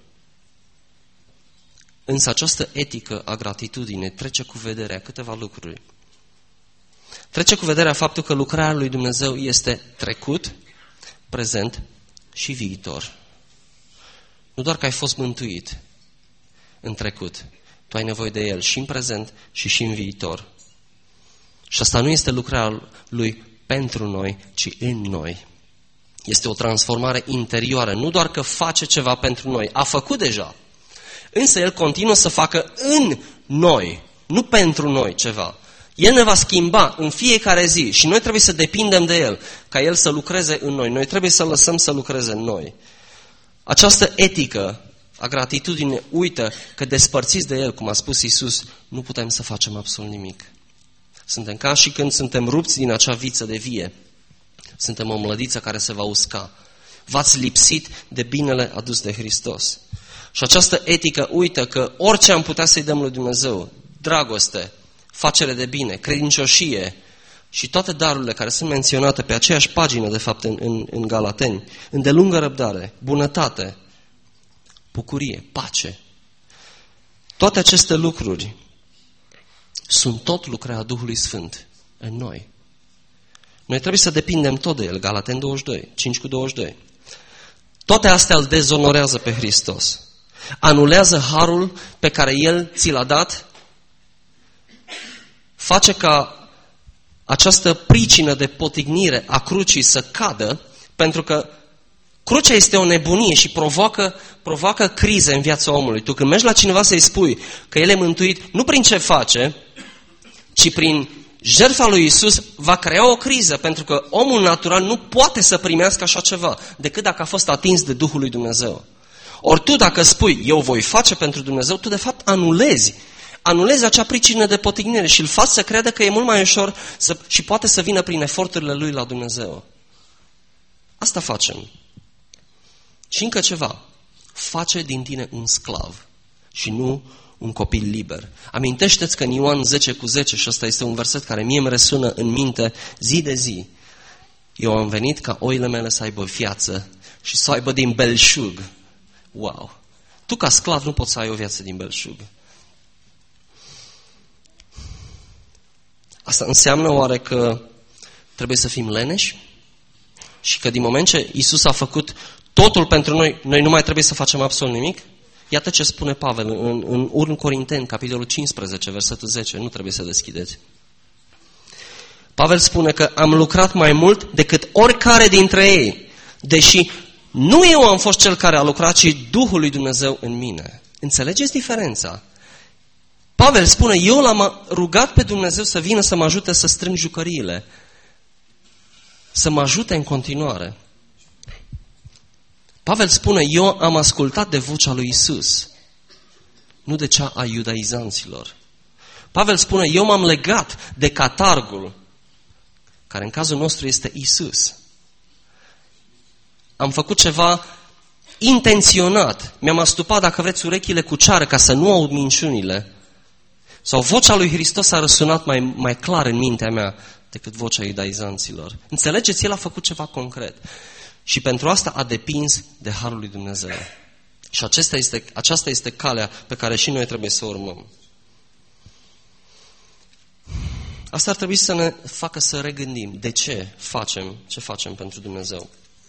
Însă această etică a gratitudinii trece cu vederea câteva lucruri. Trece cu vederea faptul că lucrarea lui Dumnezeu este trecut, prezent și viitor. Nu doar că ai fost mântuit în trecut, tu ai nevoie de El și în prezent și și în viitor. Și asta nu este lucrarea Lui pentru noi, ci în noi. Este o transformare interioară, nu doar că face ceva pentru noi, a făcut deja. Însă El continuă să facă în noi, nu pentru noi ceva. El ne va schimba în fiecare zi și noi trebuie să depindem de El, ca El să lucreze în noi. Noi trebuie să lăsăm să lucreze în noi. Această etică a gratitudinii uită că despărțiți de El, cum a spus Iisus, nu putem să facem absolut nimic. Suntem ca și când suntem rupți din acea viță de vie. Suntem o mlădiță care se va usca. V-ați lipsit de binele adus de Hristos. Și această etică uită că orice am putea să-i dăm lui Dumnezeu, dragoste, facere de bine, credincioșie și toate darurile care sunt menționate pe aceeași pagină, de fapt, în, în, în Galateni, îndelungă răbdare, bunătate, bucurie, pace. Toate aceste lucruri sunt tot lucrarea Duhului Sfânt în noi. Noi trebuie să depindem tot de El, Galateni douăzeci și doi, cinci cu douăzeci și doi. Toate astea îl dezonorează pe Hristos. Anulează harul pe care El ți l-a dat, face ca această pricină de potignire a crucii să cadă, pentru că crucea este o nebunie și provoacă, provoacă crize în viața omului. Tu când mergi la cineva să-i spui că El e mântuit, nu prin ce face, ci prin jertfa lui Iisus, va crea o criză, pentru că omul natural nu poate să primească așa ceva, decât dacă a fost atins de Duhul lui Dumnezeu. Ori tu dacă spui, eu voi face pentru Dumnezeu, tu de fapt anulezi. Anulezi acea pricină de potignire și îl faci să creadă că e mult mai ușor să, și poate să vină prin eforturile lui la Dumnezeu. Asta facem. Și încă ceva. Face din tine un sclav și nu un copil liber. Amintește-ți că în Ioan zece cu zece, și ăsta este un verset care mie îmi resună în minte zi de zi, eu am venit ca oile mele să aibă viață și să aibă din belșug. Wow! Tu ca sclav nu poți să ai o viață din belșug. Asta înseamnă oare că trebuie să fim leneși? Și că din moment ce Iisus a făcut totul pentru noi, noi nu mai trebuie să facem absolut nimic? Iată ce spune Pavel în, în unu Corinteni, capitolul cincisprezece, versetul zece, nu trebuie să deschideți. Pavel spune că am lucrat mai mult decât oricare dintre ei, deși nu eu am fost cel care a lucrat, ci Duhul lui Dumnezeu în mine. Înțelegeți diferența? Pavel spune, eu l-am rugat pe Dumnezeu să vină să mă ajute să strâng jucăriile, să mă ajute în continuare. Pavel spune, eu am ascultat de vocea lui Iisus, nu de cea a iudaizanților. Pavel spune, eu m-am legat de catargul, care în cazul nostru este Iisus. Am făcut ceva intenționat, mi-am astupat, dacă vreți, urechile cu ceară ca să nu aud minciunile. Sau vocea lui Hristos a răsunat mai, mai clar în mintea mea decât vocea iudaizanților. Înțelegeți? El a făcut ceva concret. Și pentru asta a depins de harul lui Dumnezeu. Și aceasta este, aceasta este calea pe care și noi trebuie să o urmăm. Asta ar trebui să ne facă să regândim de ce facem ce facem pentru Dumnezeu.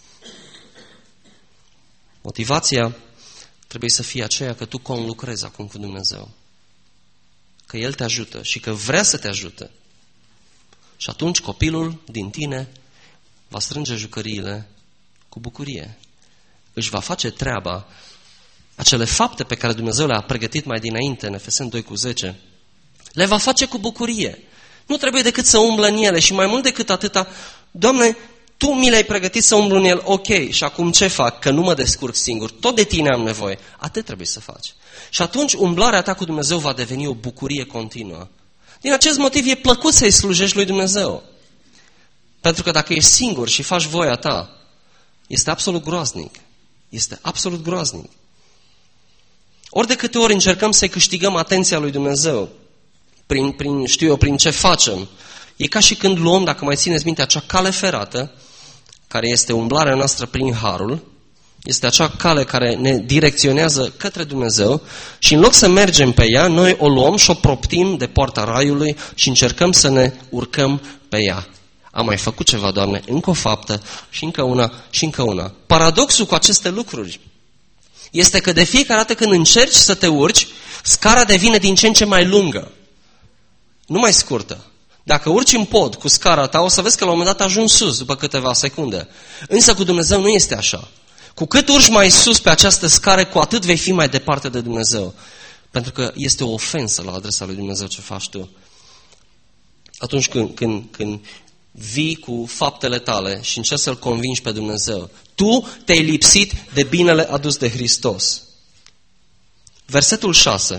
Motivația trebuie să fie aceea că tu conlucrezi acum cu Dumnezeu. Că El te ajută și că vrea să te ajute. Și atunci copilul din tine va strânge jucăriile cu bucurie. Își va face treaba acele fapte pe care Dumnezeu le-a pregătit mai dinainte, în Efeseni doi cu zece, le va face cu bucurie. Nu trebuie decât să umblă în ele și mai mult decât atâta, Doamne, Tu mi le-ai pregătit să umblu în el, ok, și acum ce fac? Că nu mă descurc singur, tot de Tine am nevoie. Atât trebuie să faci. Și atunci umblarea ta cu Dumnezeu va deveni o bucurie continuă. Din acest motiv e plăcut să-i slujești lui Dumnezeu. Pentru că dacă ești singur și faci voia ta, este absolut groaznic. Este absolut groaznic. Ori de câte ori încercăm să-i câștigăm atenția lui Dumnezeu, prin, prin, știu eu, prin ce facem, e ca și când luăm, dacă mai țineți minte, acea cale ferată, care este umblarea noastră prin harul, este acea cale care ne direcționează către Dumnezeu și în loc să mergem pe ea, noi o luăm și o proptim de poarta raiului și încercăm să ne urcăm pe ea. Am mai făcut ceva, Doamne, încă o faptă și încă una și încă una. Paradoxul cu aceste lucruri este că de fiecare dată când încerci să te urci, scara devine din ce în ce mai lungă, nu mai scurtă. Dacă urci în pod cu scara ta, o să vezi că la un moment dat ajungi sus după câteva secunde. Însă cu Dumnezeu nu este așa. Cu cât urci mai sus pe această scară, cu atât vei fi mai departe de Dumnezeu. Pentru că este o ofensă la adresa lui Dumnezeu ce faci tu. Atunci când, când, când vii cu faptele tale și încerci să-L convingi pe Dumnezeu, tu te-ai lipsit de binele adus de Hristos. Versetul șase.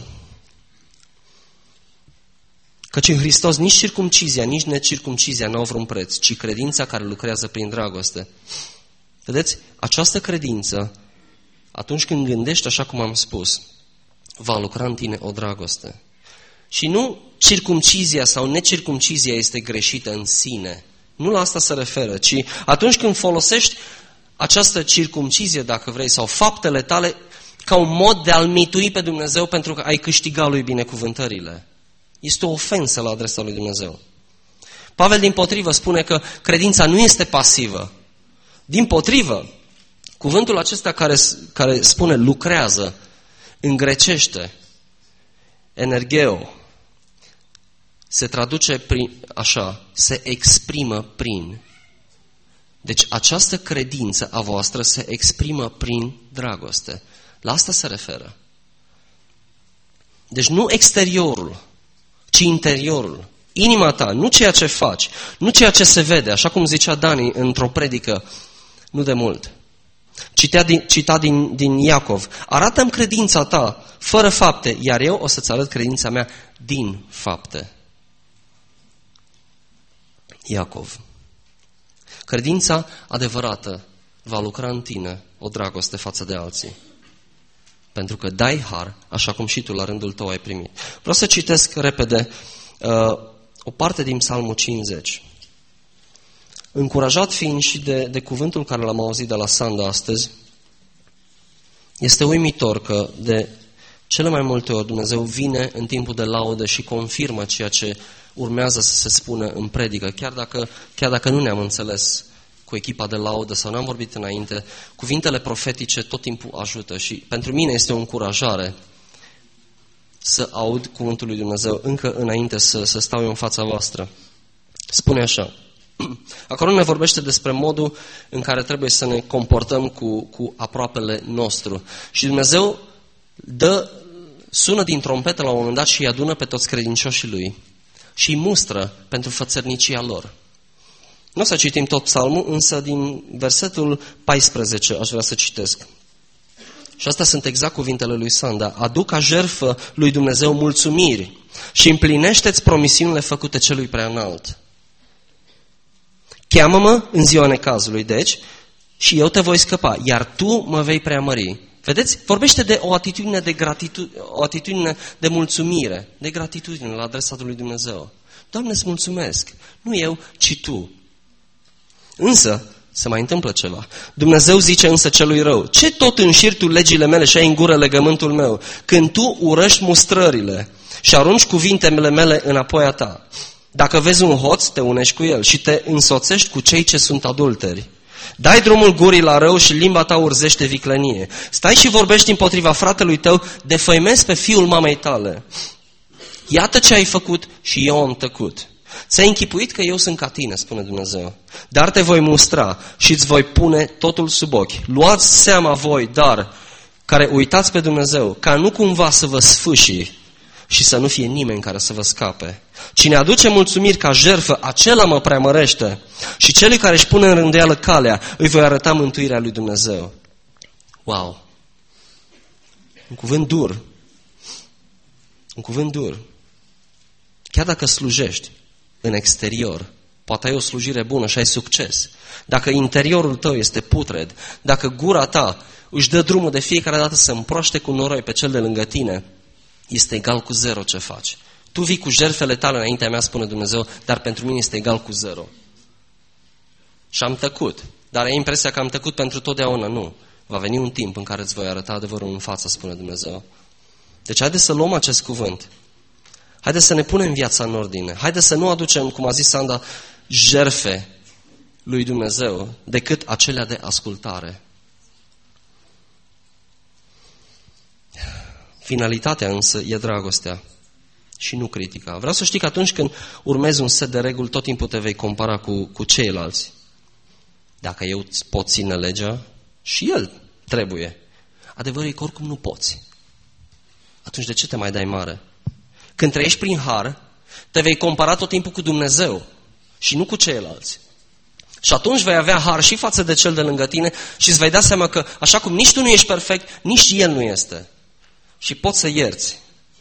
Căci în Hristos nici circumcizia, nici necircumcizia n-au vreun preț, ci credința care lucrează prin dragoste. Vedeți? Această credință, atunci când gândești așa cum am spus, va lucra în tine o dragoste. Și nu circumcizia sau necircumcizia este greșită în sine. Nu la asta se referă, ci atunci când folosești această circumcizie, dacă vrei, sau faptele tale, ca un mod de a-L mitui pe Dumnezeu pentru că ai câștigat Lui binecuvântările. Este o ofensă la adresa lui Dumnezeu. Pavel dimpotrivă spune că credința nu este pasivă. Dimpotrivă, cuvântul acesta care, care spune lucrează, în grecește, energeo, se traduce prin, așa, se exprimă prin. Deci această credință a voastră se exprimă prin dragoste. La asta se referă. Deci nu exteriorul, ci interiorul. Inima ta, nu ceea ce faci, nu ceea ce se vede, așa cum zicea Dani într-o predică nu de mult. Citea din, cita din, din Iacov. Arată-mi credința ta fără fapte, iar eu o să-ți arăt credința mea din fapte. Iacov. Credința adevărată va lucra în tine o dragoste față de alții. Pentru că dai har, așa cum și tu la rândul tău ai primit. Vreau să citesc repede uh, o parte din Psalmul cincizeci. Încurajat fiind și de, de cuvântul care l-am auzit de la Sanda astăzi, este uimitor că de cele mai multe ori Dumnezeu vine în timpul de laudă și confirmă ceea ce urmează să se spună în predică, chiar dacă, chiar dacă nu ne-am înțeles cu echipa de laudă sau n-am vorbit înainte, cuvintele profetice tot timpul ajută și pentru mine este o încurajare să aud cuvântul lui Dumnezeu încă înainte să, să stau eu în fața voastră. Spune așa. Acolo ne vorbește despre modul în care trebuie să ne comportăm cu, cu aproapele nostru. Și Dumnezeu dă, sună din trompetă la un moment dat și îi adună pe toți credincioșii Lui și îi mustră pentru fățărnicia lor. Nu o să citim tot psalmul, însă din versetul paisprezece aș vrea să citesc. Și astea sunt exact cuvintele lui Sanda. Aduc ca jertfă lui Dumnezeu mulțumiri și împlinește-ți promisiunile făcute celui preanalt. Cheamă-mă în ziua necazului, deci, și eu te voi scăpa, iar tu mă vei preamări. Vedeți? Vorbește de o atitudine de gratitudine, o atitudine de mulțumire, de gratitudine la adresa lui Dumnezeu. Doamne, îți mulțumesc. Nu eu, ci tu. Însă, se mai întâmplă ceva. Dumnezeu zice însă celui rău, ce tot înșiri tu legile mele și ai în gură legământul meu, când tu urăști mustrările și arunci cuvintele mele înapoi a ta? Dacă vezi un hoț, te unești cu el și te însoțești cu cei ce sunt adulteri. Dai drumul gurii la rău și limba ta urzește viclănie. Stai și vorbești împotriva fratelui tău, defăimezi pe fiul mamei tale. Iată ce ai făcut și eu am tăcut. Ți-ai închipuit că eu sunt ca tine, spune Dumnezeu. Dar te voi mustra și îți voi pune totul sub ochi. Luați seama voi, dar care uitați pe Dumnezeu, ca nu cumva să vă sfâși și să nu fie nimeni care să vă scape. Cine aduce mulțumiri ca jertfă, acela mă preamărește. Și celui care își pune în rânduială calea, îi voi arăta mântuirea lui Dumnezeu. Wow! Un cuvânt dur. Un cuvânt dur. Chiar dacă slujești în exterior, poate ai o slujire bună și ai succes. Dacă interiorul tău este putred, dacă gura ta își dă drumul de fiecare dată să împroaște cu noroi pe cel de lângă tine, este egal cu zero ce faci. Tu vii cu jertfele tale înaintea mea, spune Dumnezeu, dar pentru mine este egal cu zero. Și am tăcut. Dar ai impresia că am tăcut pentru totdeauna? Nu. Va veni un timp în care îți voi arăta adevărul în față, spune Dumnezeu. Deci haideți să luăm acest cuvânt. Haideți să ne punem viața în ordine. Haideți să nu aducem, cum a zis Sanda, jertfe lui Dumnezeu, decât acelea de ascultare. Finalitatea însă e dragostea și nu critica. Vreau să știi că atunci când urmezi un set de reguli, tot timpul te vei compara cu, cu ceilalți. Dacă eu pot ține legea, și el trebuie. Adevărul e că oricum nu poți. Atunci de ce te mai dai mare? Când trăiești prin har, te vei compara tot timpul cu Dumnezeu și nu cu ceilalți. Și atunci vei avea har și față de cel de lângă tine și îți vei da seama că așa cum nici tu nu ești perfect, nici el nu este. Și poți să ierți.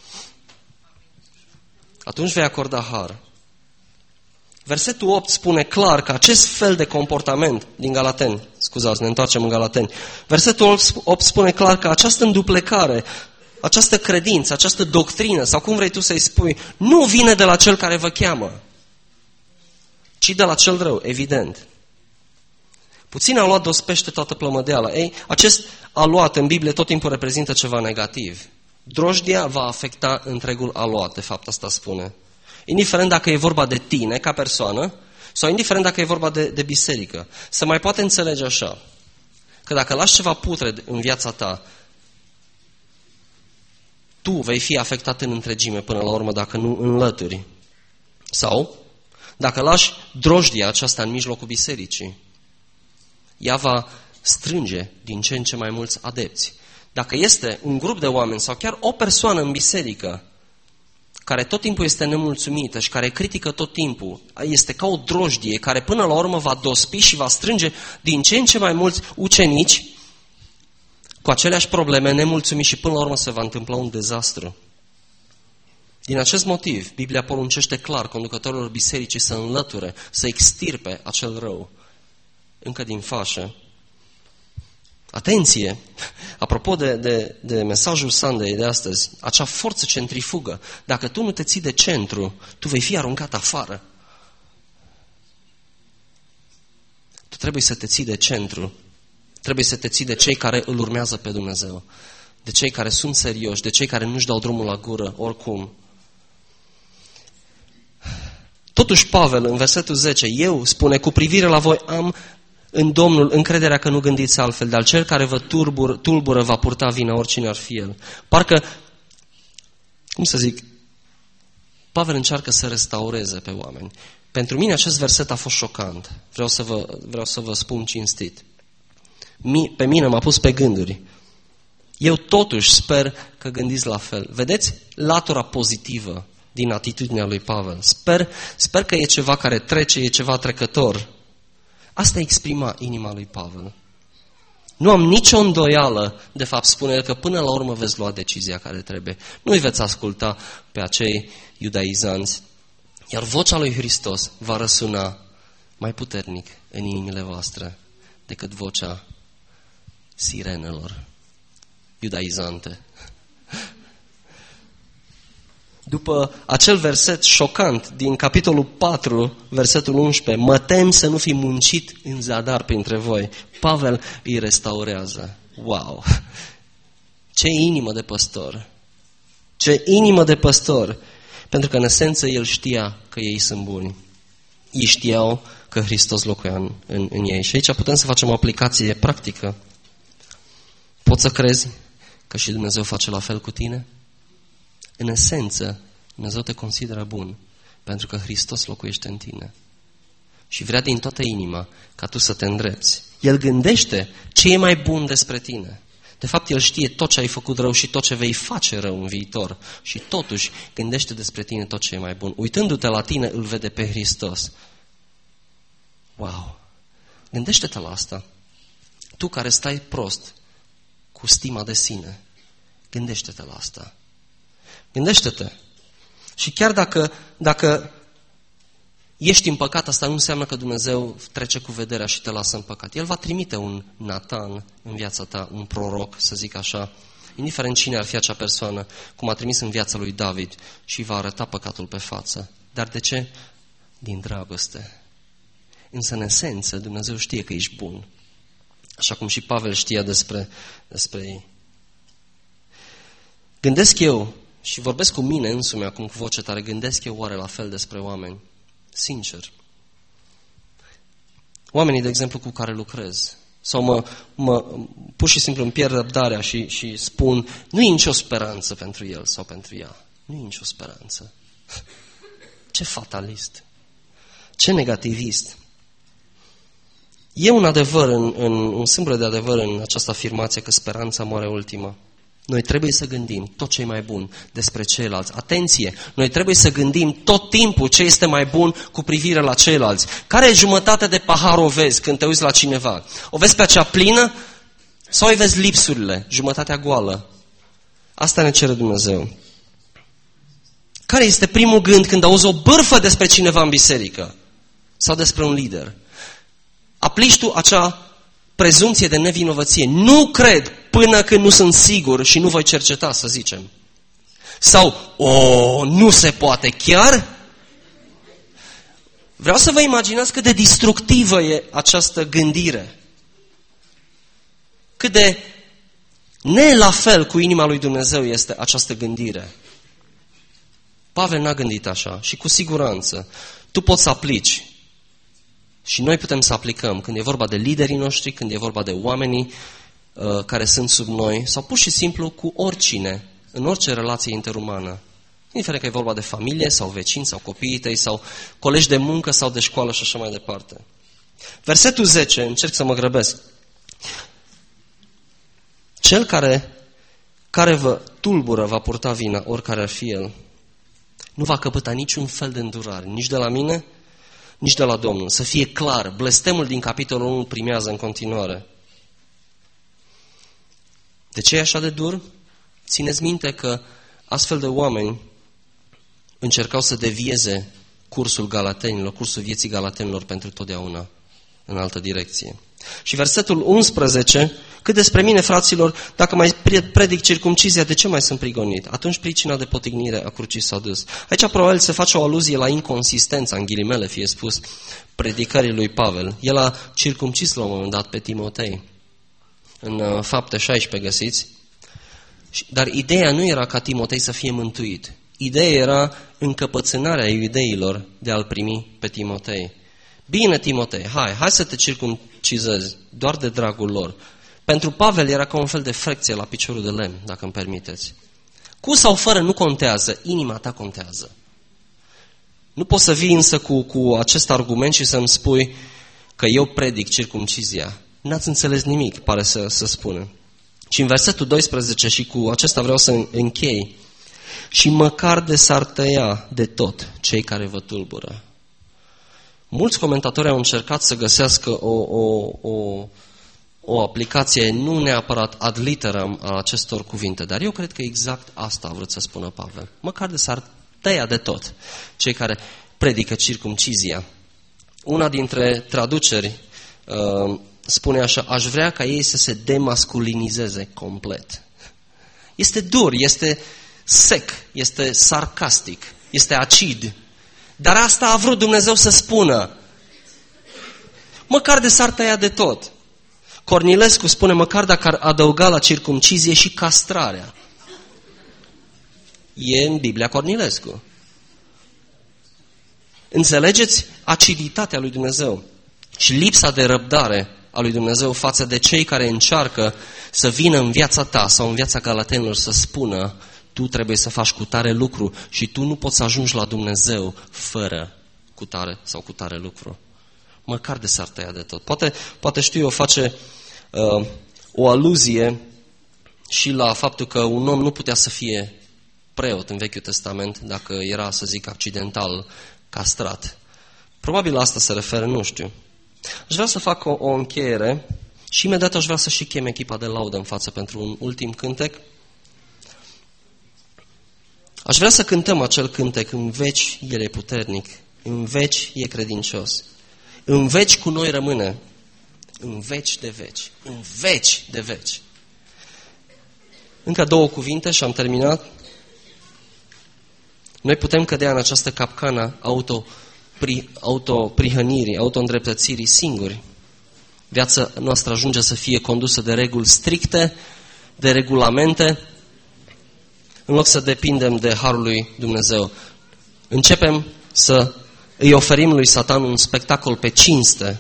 Atunci vei acorda har. Versetul opt spune clar că acest fel de comportament din Galateni, scuzați, ne întoarcem în Galateni, versetul opt spune clar că această înduplecare, această credință, această doctrină, sau cum vrei tu să-i spui, nu vine de la cel care vă cheamă, ci de la cel rău, evident. Puțin a luat dospește toată plămădeala. Ei, acest aluat în Biblie tot timpul reprezintă ceva negativ. Drojdia va afecta întregul aluat, de fapt asta spune. Indiferent dacă e vorba de tine ca persoană sau indiferent dacă e vorba de, de biserică. Se mai poate înțelege așa, că dacă lași ceva putred în viața ta, tu vei fi afectat în întregime până la urmă dacă nu înlături. Sau, dacă lași drojdia aceasta în mijlocul bisericii, ea va strânge din ce în ce mai mulți adepți. Dacă este un grup de oameni sau chiar o persoană în biserică care tot timpul este nemulțumită și care critică tot timpul, este ca o drojdie care până la urmă va dospi și va strânge din ce în ce mai mulți ucenici cu aceleași probleme, nemulțumiți și până la urmă se va întâmpla un dezastru. Din acest motiv, Biblia poruncește clar conducătorilor bisericii să înlăture, să extirpe acel rău încă din fașă. Atenție! Apropo de, de, de mesajul Sandei de astăzi, acea forță centrifugă, dacă tu nu te ții de centru, tu vei fi aruncat afară. Tu trebuie să te ții de centru. Trebuie să te ții de cei care îl urmează pe Dumnezeu. De cei care sunt serioși, de cei care nu-și dau drumul la gură, oricum. Totuși Pavel, în versetul zece, eu, spune, cu privire la voi am în Domnul încrederea că nu gândiți altfel, dar cel care vă tulbură, tulbură va purta vina oricine ar fi el. Parcă, cum să zic, Pavel încearcă să restaureze pe oameni. Pentru mine acest verset a fost șocant. Vreau să vă, vreau să vă spun cinstit. Pe mine m-a pus pe gânduri. Eu totuși sper că gândiți la fel. Vedeți latura pozitivă din atitudinea lui Pavel. Sper, sper că e ceva care trece, e ceva trecător. Asta exprima inima lui Pavel. Nu am nicio îndoială, de fapt spune el, că până la urmă veți lua decizia care trebuie. Nu-i veți asculta pe acei iudaizanți, iar vocea lui Hristos va răsuna mai puternic în inimile voastre decât vocea sirenelor iudaizante. După acel verset șocant din capitolul patru, versetul unsprezece, mă tem să nu fi muncit în zadar printre voi, Pavel îi restaurează. Wow! Ce inimă de păstor! Ce inimă de păstor! Pentru că în esență el știa că ei sunt buni. Ei știau că Hristos locuia în, în, în ei. Și aici putem să facem o aplicație practică. Poți să crezi că și Dumnezeu face la fel cu tine? În esență, Dumnezeu te consideră bun, pentru că Hristos locuiește în tine. Și vrea din toată inima ca tu să te îndrepți. El gândește ce e mai bun despre tine. De fapt, El știe tot ce ai făcut rău și tot ce vei face rău în viitor. Și totuși gândește despre tine tot ce e mai bun. Uitându-te la tine, îl vede pe Hristos. Wow! Gândește-te la asta. Tu care stai prost cu stima de sine, gândește-te la asta. Gândește-te. Și chiar dacă, dacă ești în păcat, asta nu înseamnă că Dumnezeu trece cu vederea și te lasă în păcat. El va trimite un Natan în viața ta, un proroc, să zic așa, indiferent cine ar fi acea persoană, cum a trimis în viața lui David, și va arăta păcatul pe față. Dar de ce? Din dragoste. Însă, în esență, Dumnezeu știe că ești bun. Așa cum și Pavel știa despre, despre ei. Gândesc eu, și vorbesc cu mine însumi acum cu voce tare, gândesc eu oare la fel despre oameni? Sincer. Oamenii, de exemplu, cu care lucrez. Sau mă, mă pur și simplu îmi pierd răbdarea și, și spun, nu e nicio speranță pentru el sau pentru ea. Nu e nicio speranță. Ce fatalist. Ce negativist. E un adevăr, în, în, un simplu de adevăr în această afirmație că speranța moare ultima. Noi trebuie să gândim tot ce e mai bun despre ceilalți. Atenție! Noi trebuie să gândim tot timpul ce este mai bun cu privire la ceilalți. Care e jumătate de pahar o vezi când te uiți la cineva? O vezi pe acea plină sau îi vezi lipsurile, jumătatea goală? Asta ne cere Dumnezeu. Care este primul gând când auzi o bârfă despre cineva în biserică? Sau despre un lider? Aplici tu acea prezumție de nevinovăție. Nu cred până când nu sunt sigur și nu voi cerceta, să zicem. Sau, o, nu se poate chiar? Vreau să vă imaginați cât de distructivă e această gândire. Cât de ne la fel cu inima lui Dumnezeu este această gândire. Pavel n-a gândit așa și cu siguranță tu poți să aplici. Și noi putem să aplicăm când e vorba de liderii noștri, când e vorba de oamenii uh, care sunt sub noi, sau pur și simplu cu oricine, în orice relație interumană. Indiferent că e vorba de familie, sau vecini, sau copiii tăi, sau colegi de muncă, sau de școală și așa mai departe. Versetul zece, încerc să mă grăbesc. Cel care, care vă tulbură va purta vina, oricare ar fi el. Nu va căpăta niciun fel de îndurare, nici de la mine, nici de la Domnul. Să fie clar, blestemul din capitolul unu primează în continuare. De ce e așa de dur? Țineți minte că astfel de oameni încercau să devieze cursul galatenilor, cursul vieții galatenilor pentru totdeauna în altă direcție. Și versetul unsprezece, cât despre mine, fraților, dacă mai predic circumcizia, de ce mai sunt prigonit? Atunci pricina de potignire a crucii s-a dus. Aici probabil se face o aluzie la inconsistența, în ghilimele fie spus, predicării lui Pavel. El a circumcis la un moment dat pe Timotei. În Fapte șaisprezece găsiți. Dar ideea nu era ca Timotei să fie mântuit. Ideea era încăpățânarea iudeilor de a-l primi pe Timotei. Bine, Timotei, hai, hai să te circumcizezi, doar de dragul lor. Pentru Pavel era ca un fel de frecție la piciorul de lemn, dacă îmi permiteți. Cu sau fără nu contează, inima ta contează. Nu poți să vii însă cu, cu acest argument și să-mi spui că eu predic circumcizia. N-ați înțeles nimic, pare să, să spună. Și în versetul doisprezece, și cu acesta vreau să închei, și măcar de s-ar tăia de tot cei care vă tulbură. Mulți comentatori au încercat să găsească o, o, o, o aplicație nu neapărat ad literam a acestor cuvinte, dar eu cred că exact asta a vrut să spună Pavel. Măcar de s-ar tăia de tot cei care predică circumcizia. Una dintre traduceri uh, spune așa, aș vrea ca ei să se demasculinizeze complet. Este dur, este sec, este sarcastic, este acid. Dar asta a vrut Dumnezeu să spună. Măcar de s-ar tăia de tot. Cornilescu spune măcar dacă ar adăuga la circumcizie și castrarea. E în Biblia Cornilescu. Înțelegeți aciditatea lui Dumnezeu și lipsa de răbdare a lui Dumnezeu față de cei care încearcă să vină în viața ta sau în viața galatenilor să spună tu trebuie să faci cu tare lucru și tu nu poți să ajungi la Dumnezeu fără cu tare sau cu tare lucru. Măcar de s-ar tăia de tot. Poate, poate știu eu face uh, o aluzie și la faptul că un om nu putea să fie preot în Vechiul Testament dacă era, să zic, accidental castrat. Probabil la asta se referă, nu știu. Aș vrea să fac o, o încheiere și imediat aș vrea să și chem echipa de laudă în față pentru un ultim cântec. Aș vrea să cântăm acel cântec: în veci El e puternic, în veci e credincios, în veci cu noi rămâne, în veci de veci, în veci de veci. Încă două cuvinte și am terminat. Noi putem cădea în această capcană auto, pri, autoprihănirii, auto-îndreptățirii singuri. Viața noastră ajunge să fie condusă de reguli stricte, de regulamente, în loc să depindem de harul lui Dumnezeu. Începem să îi oferim lui Satan un spectacol pe cinste.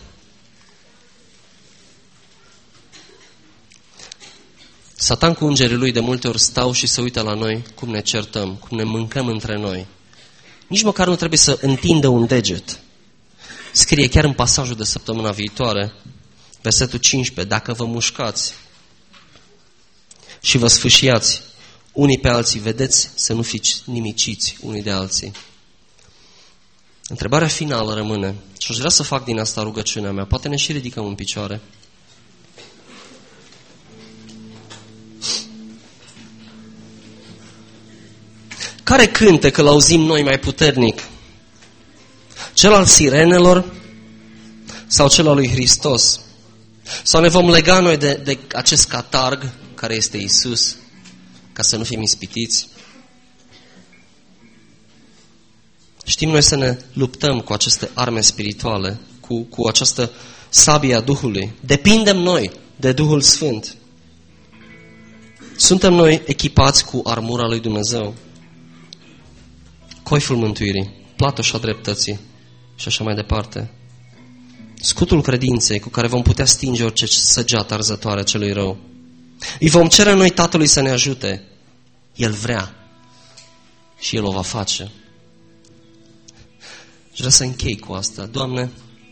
Satan cu îngerii lui de multe ori stau și se uită la noi cum ne certăm, cum ne mâncăm între noi. Nici măcar nu trebuie să întindă un deget. Scrie chiar în pasajul de săptămâna viitoare, versetul cincisprezece, dacă vă mușcați și vă sfâșiați unii pe alții, vedeți să nu fiți nimiciți unii de alții. Întrebarea finală rămâne, și aș vrea să fac din asta rugăciunea mea, poate ne și ridicăm în picioare. Care cântec îl auzim noi mai puternic? Cel al sirenelor sau cel al lui Hristos? Sau ne vom lega noi de, de acest catarg care este Iisus, ca să nu fim ispitiți? Știm noi să ne luptăm cu aceste arme spirituale, cu, cu această sabie a Duhului. Depindem noi de Duhul Sfânt. Suntem noi echipați cu armura lui Dumnezeu, coiful mântuirii, platoșa dreptății și așa mai departe. Scutul credinței cu care vom putea stinge orice săgeată arzătoare a celui rău. Îi vom cere noi Tatălui să ne ajute. El vrea și El o va face. Și vreau să închei cu asta. Doamne,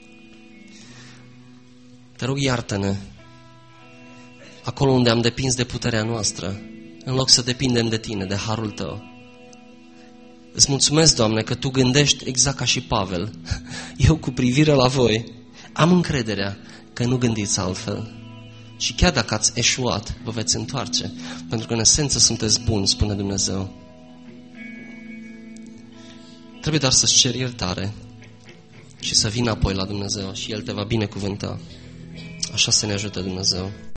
te rog, iartă-ne acolo unde am depins de puterea noastră, în loc să depindem de Tine, de harul Tău. Îți mulțumesc, Doamne, că Tu gândești exact ca și Pavel. Eu, cu privire la voi, am încrederea că nu gândiți altfel. Și chiar dacă ați eșuat, vă veți întoarce, pentru că în esență sunteți buni, spune Dumnezeu. Trebuie doar să-ți ceri iertare și să vii înapoi la Dumnezeu și El te va binecuvânta. Așa să ne ajute Dumnezeu.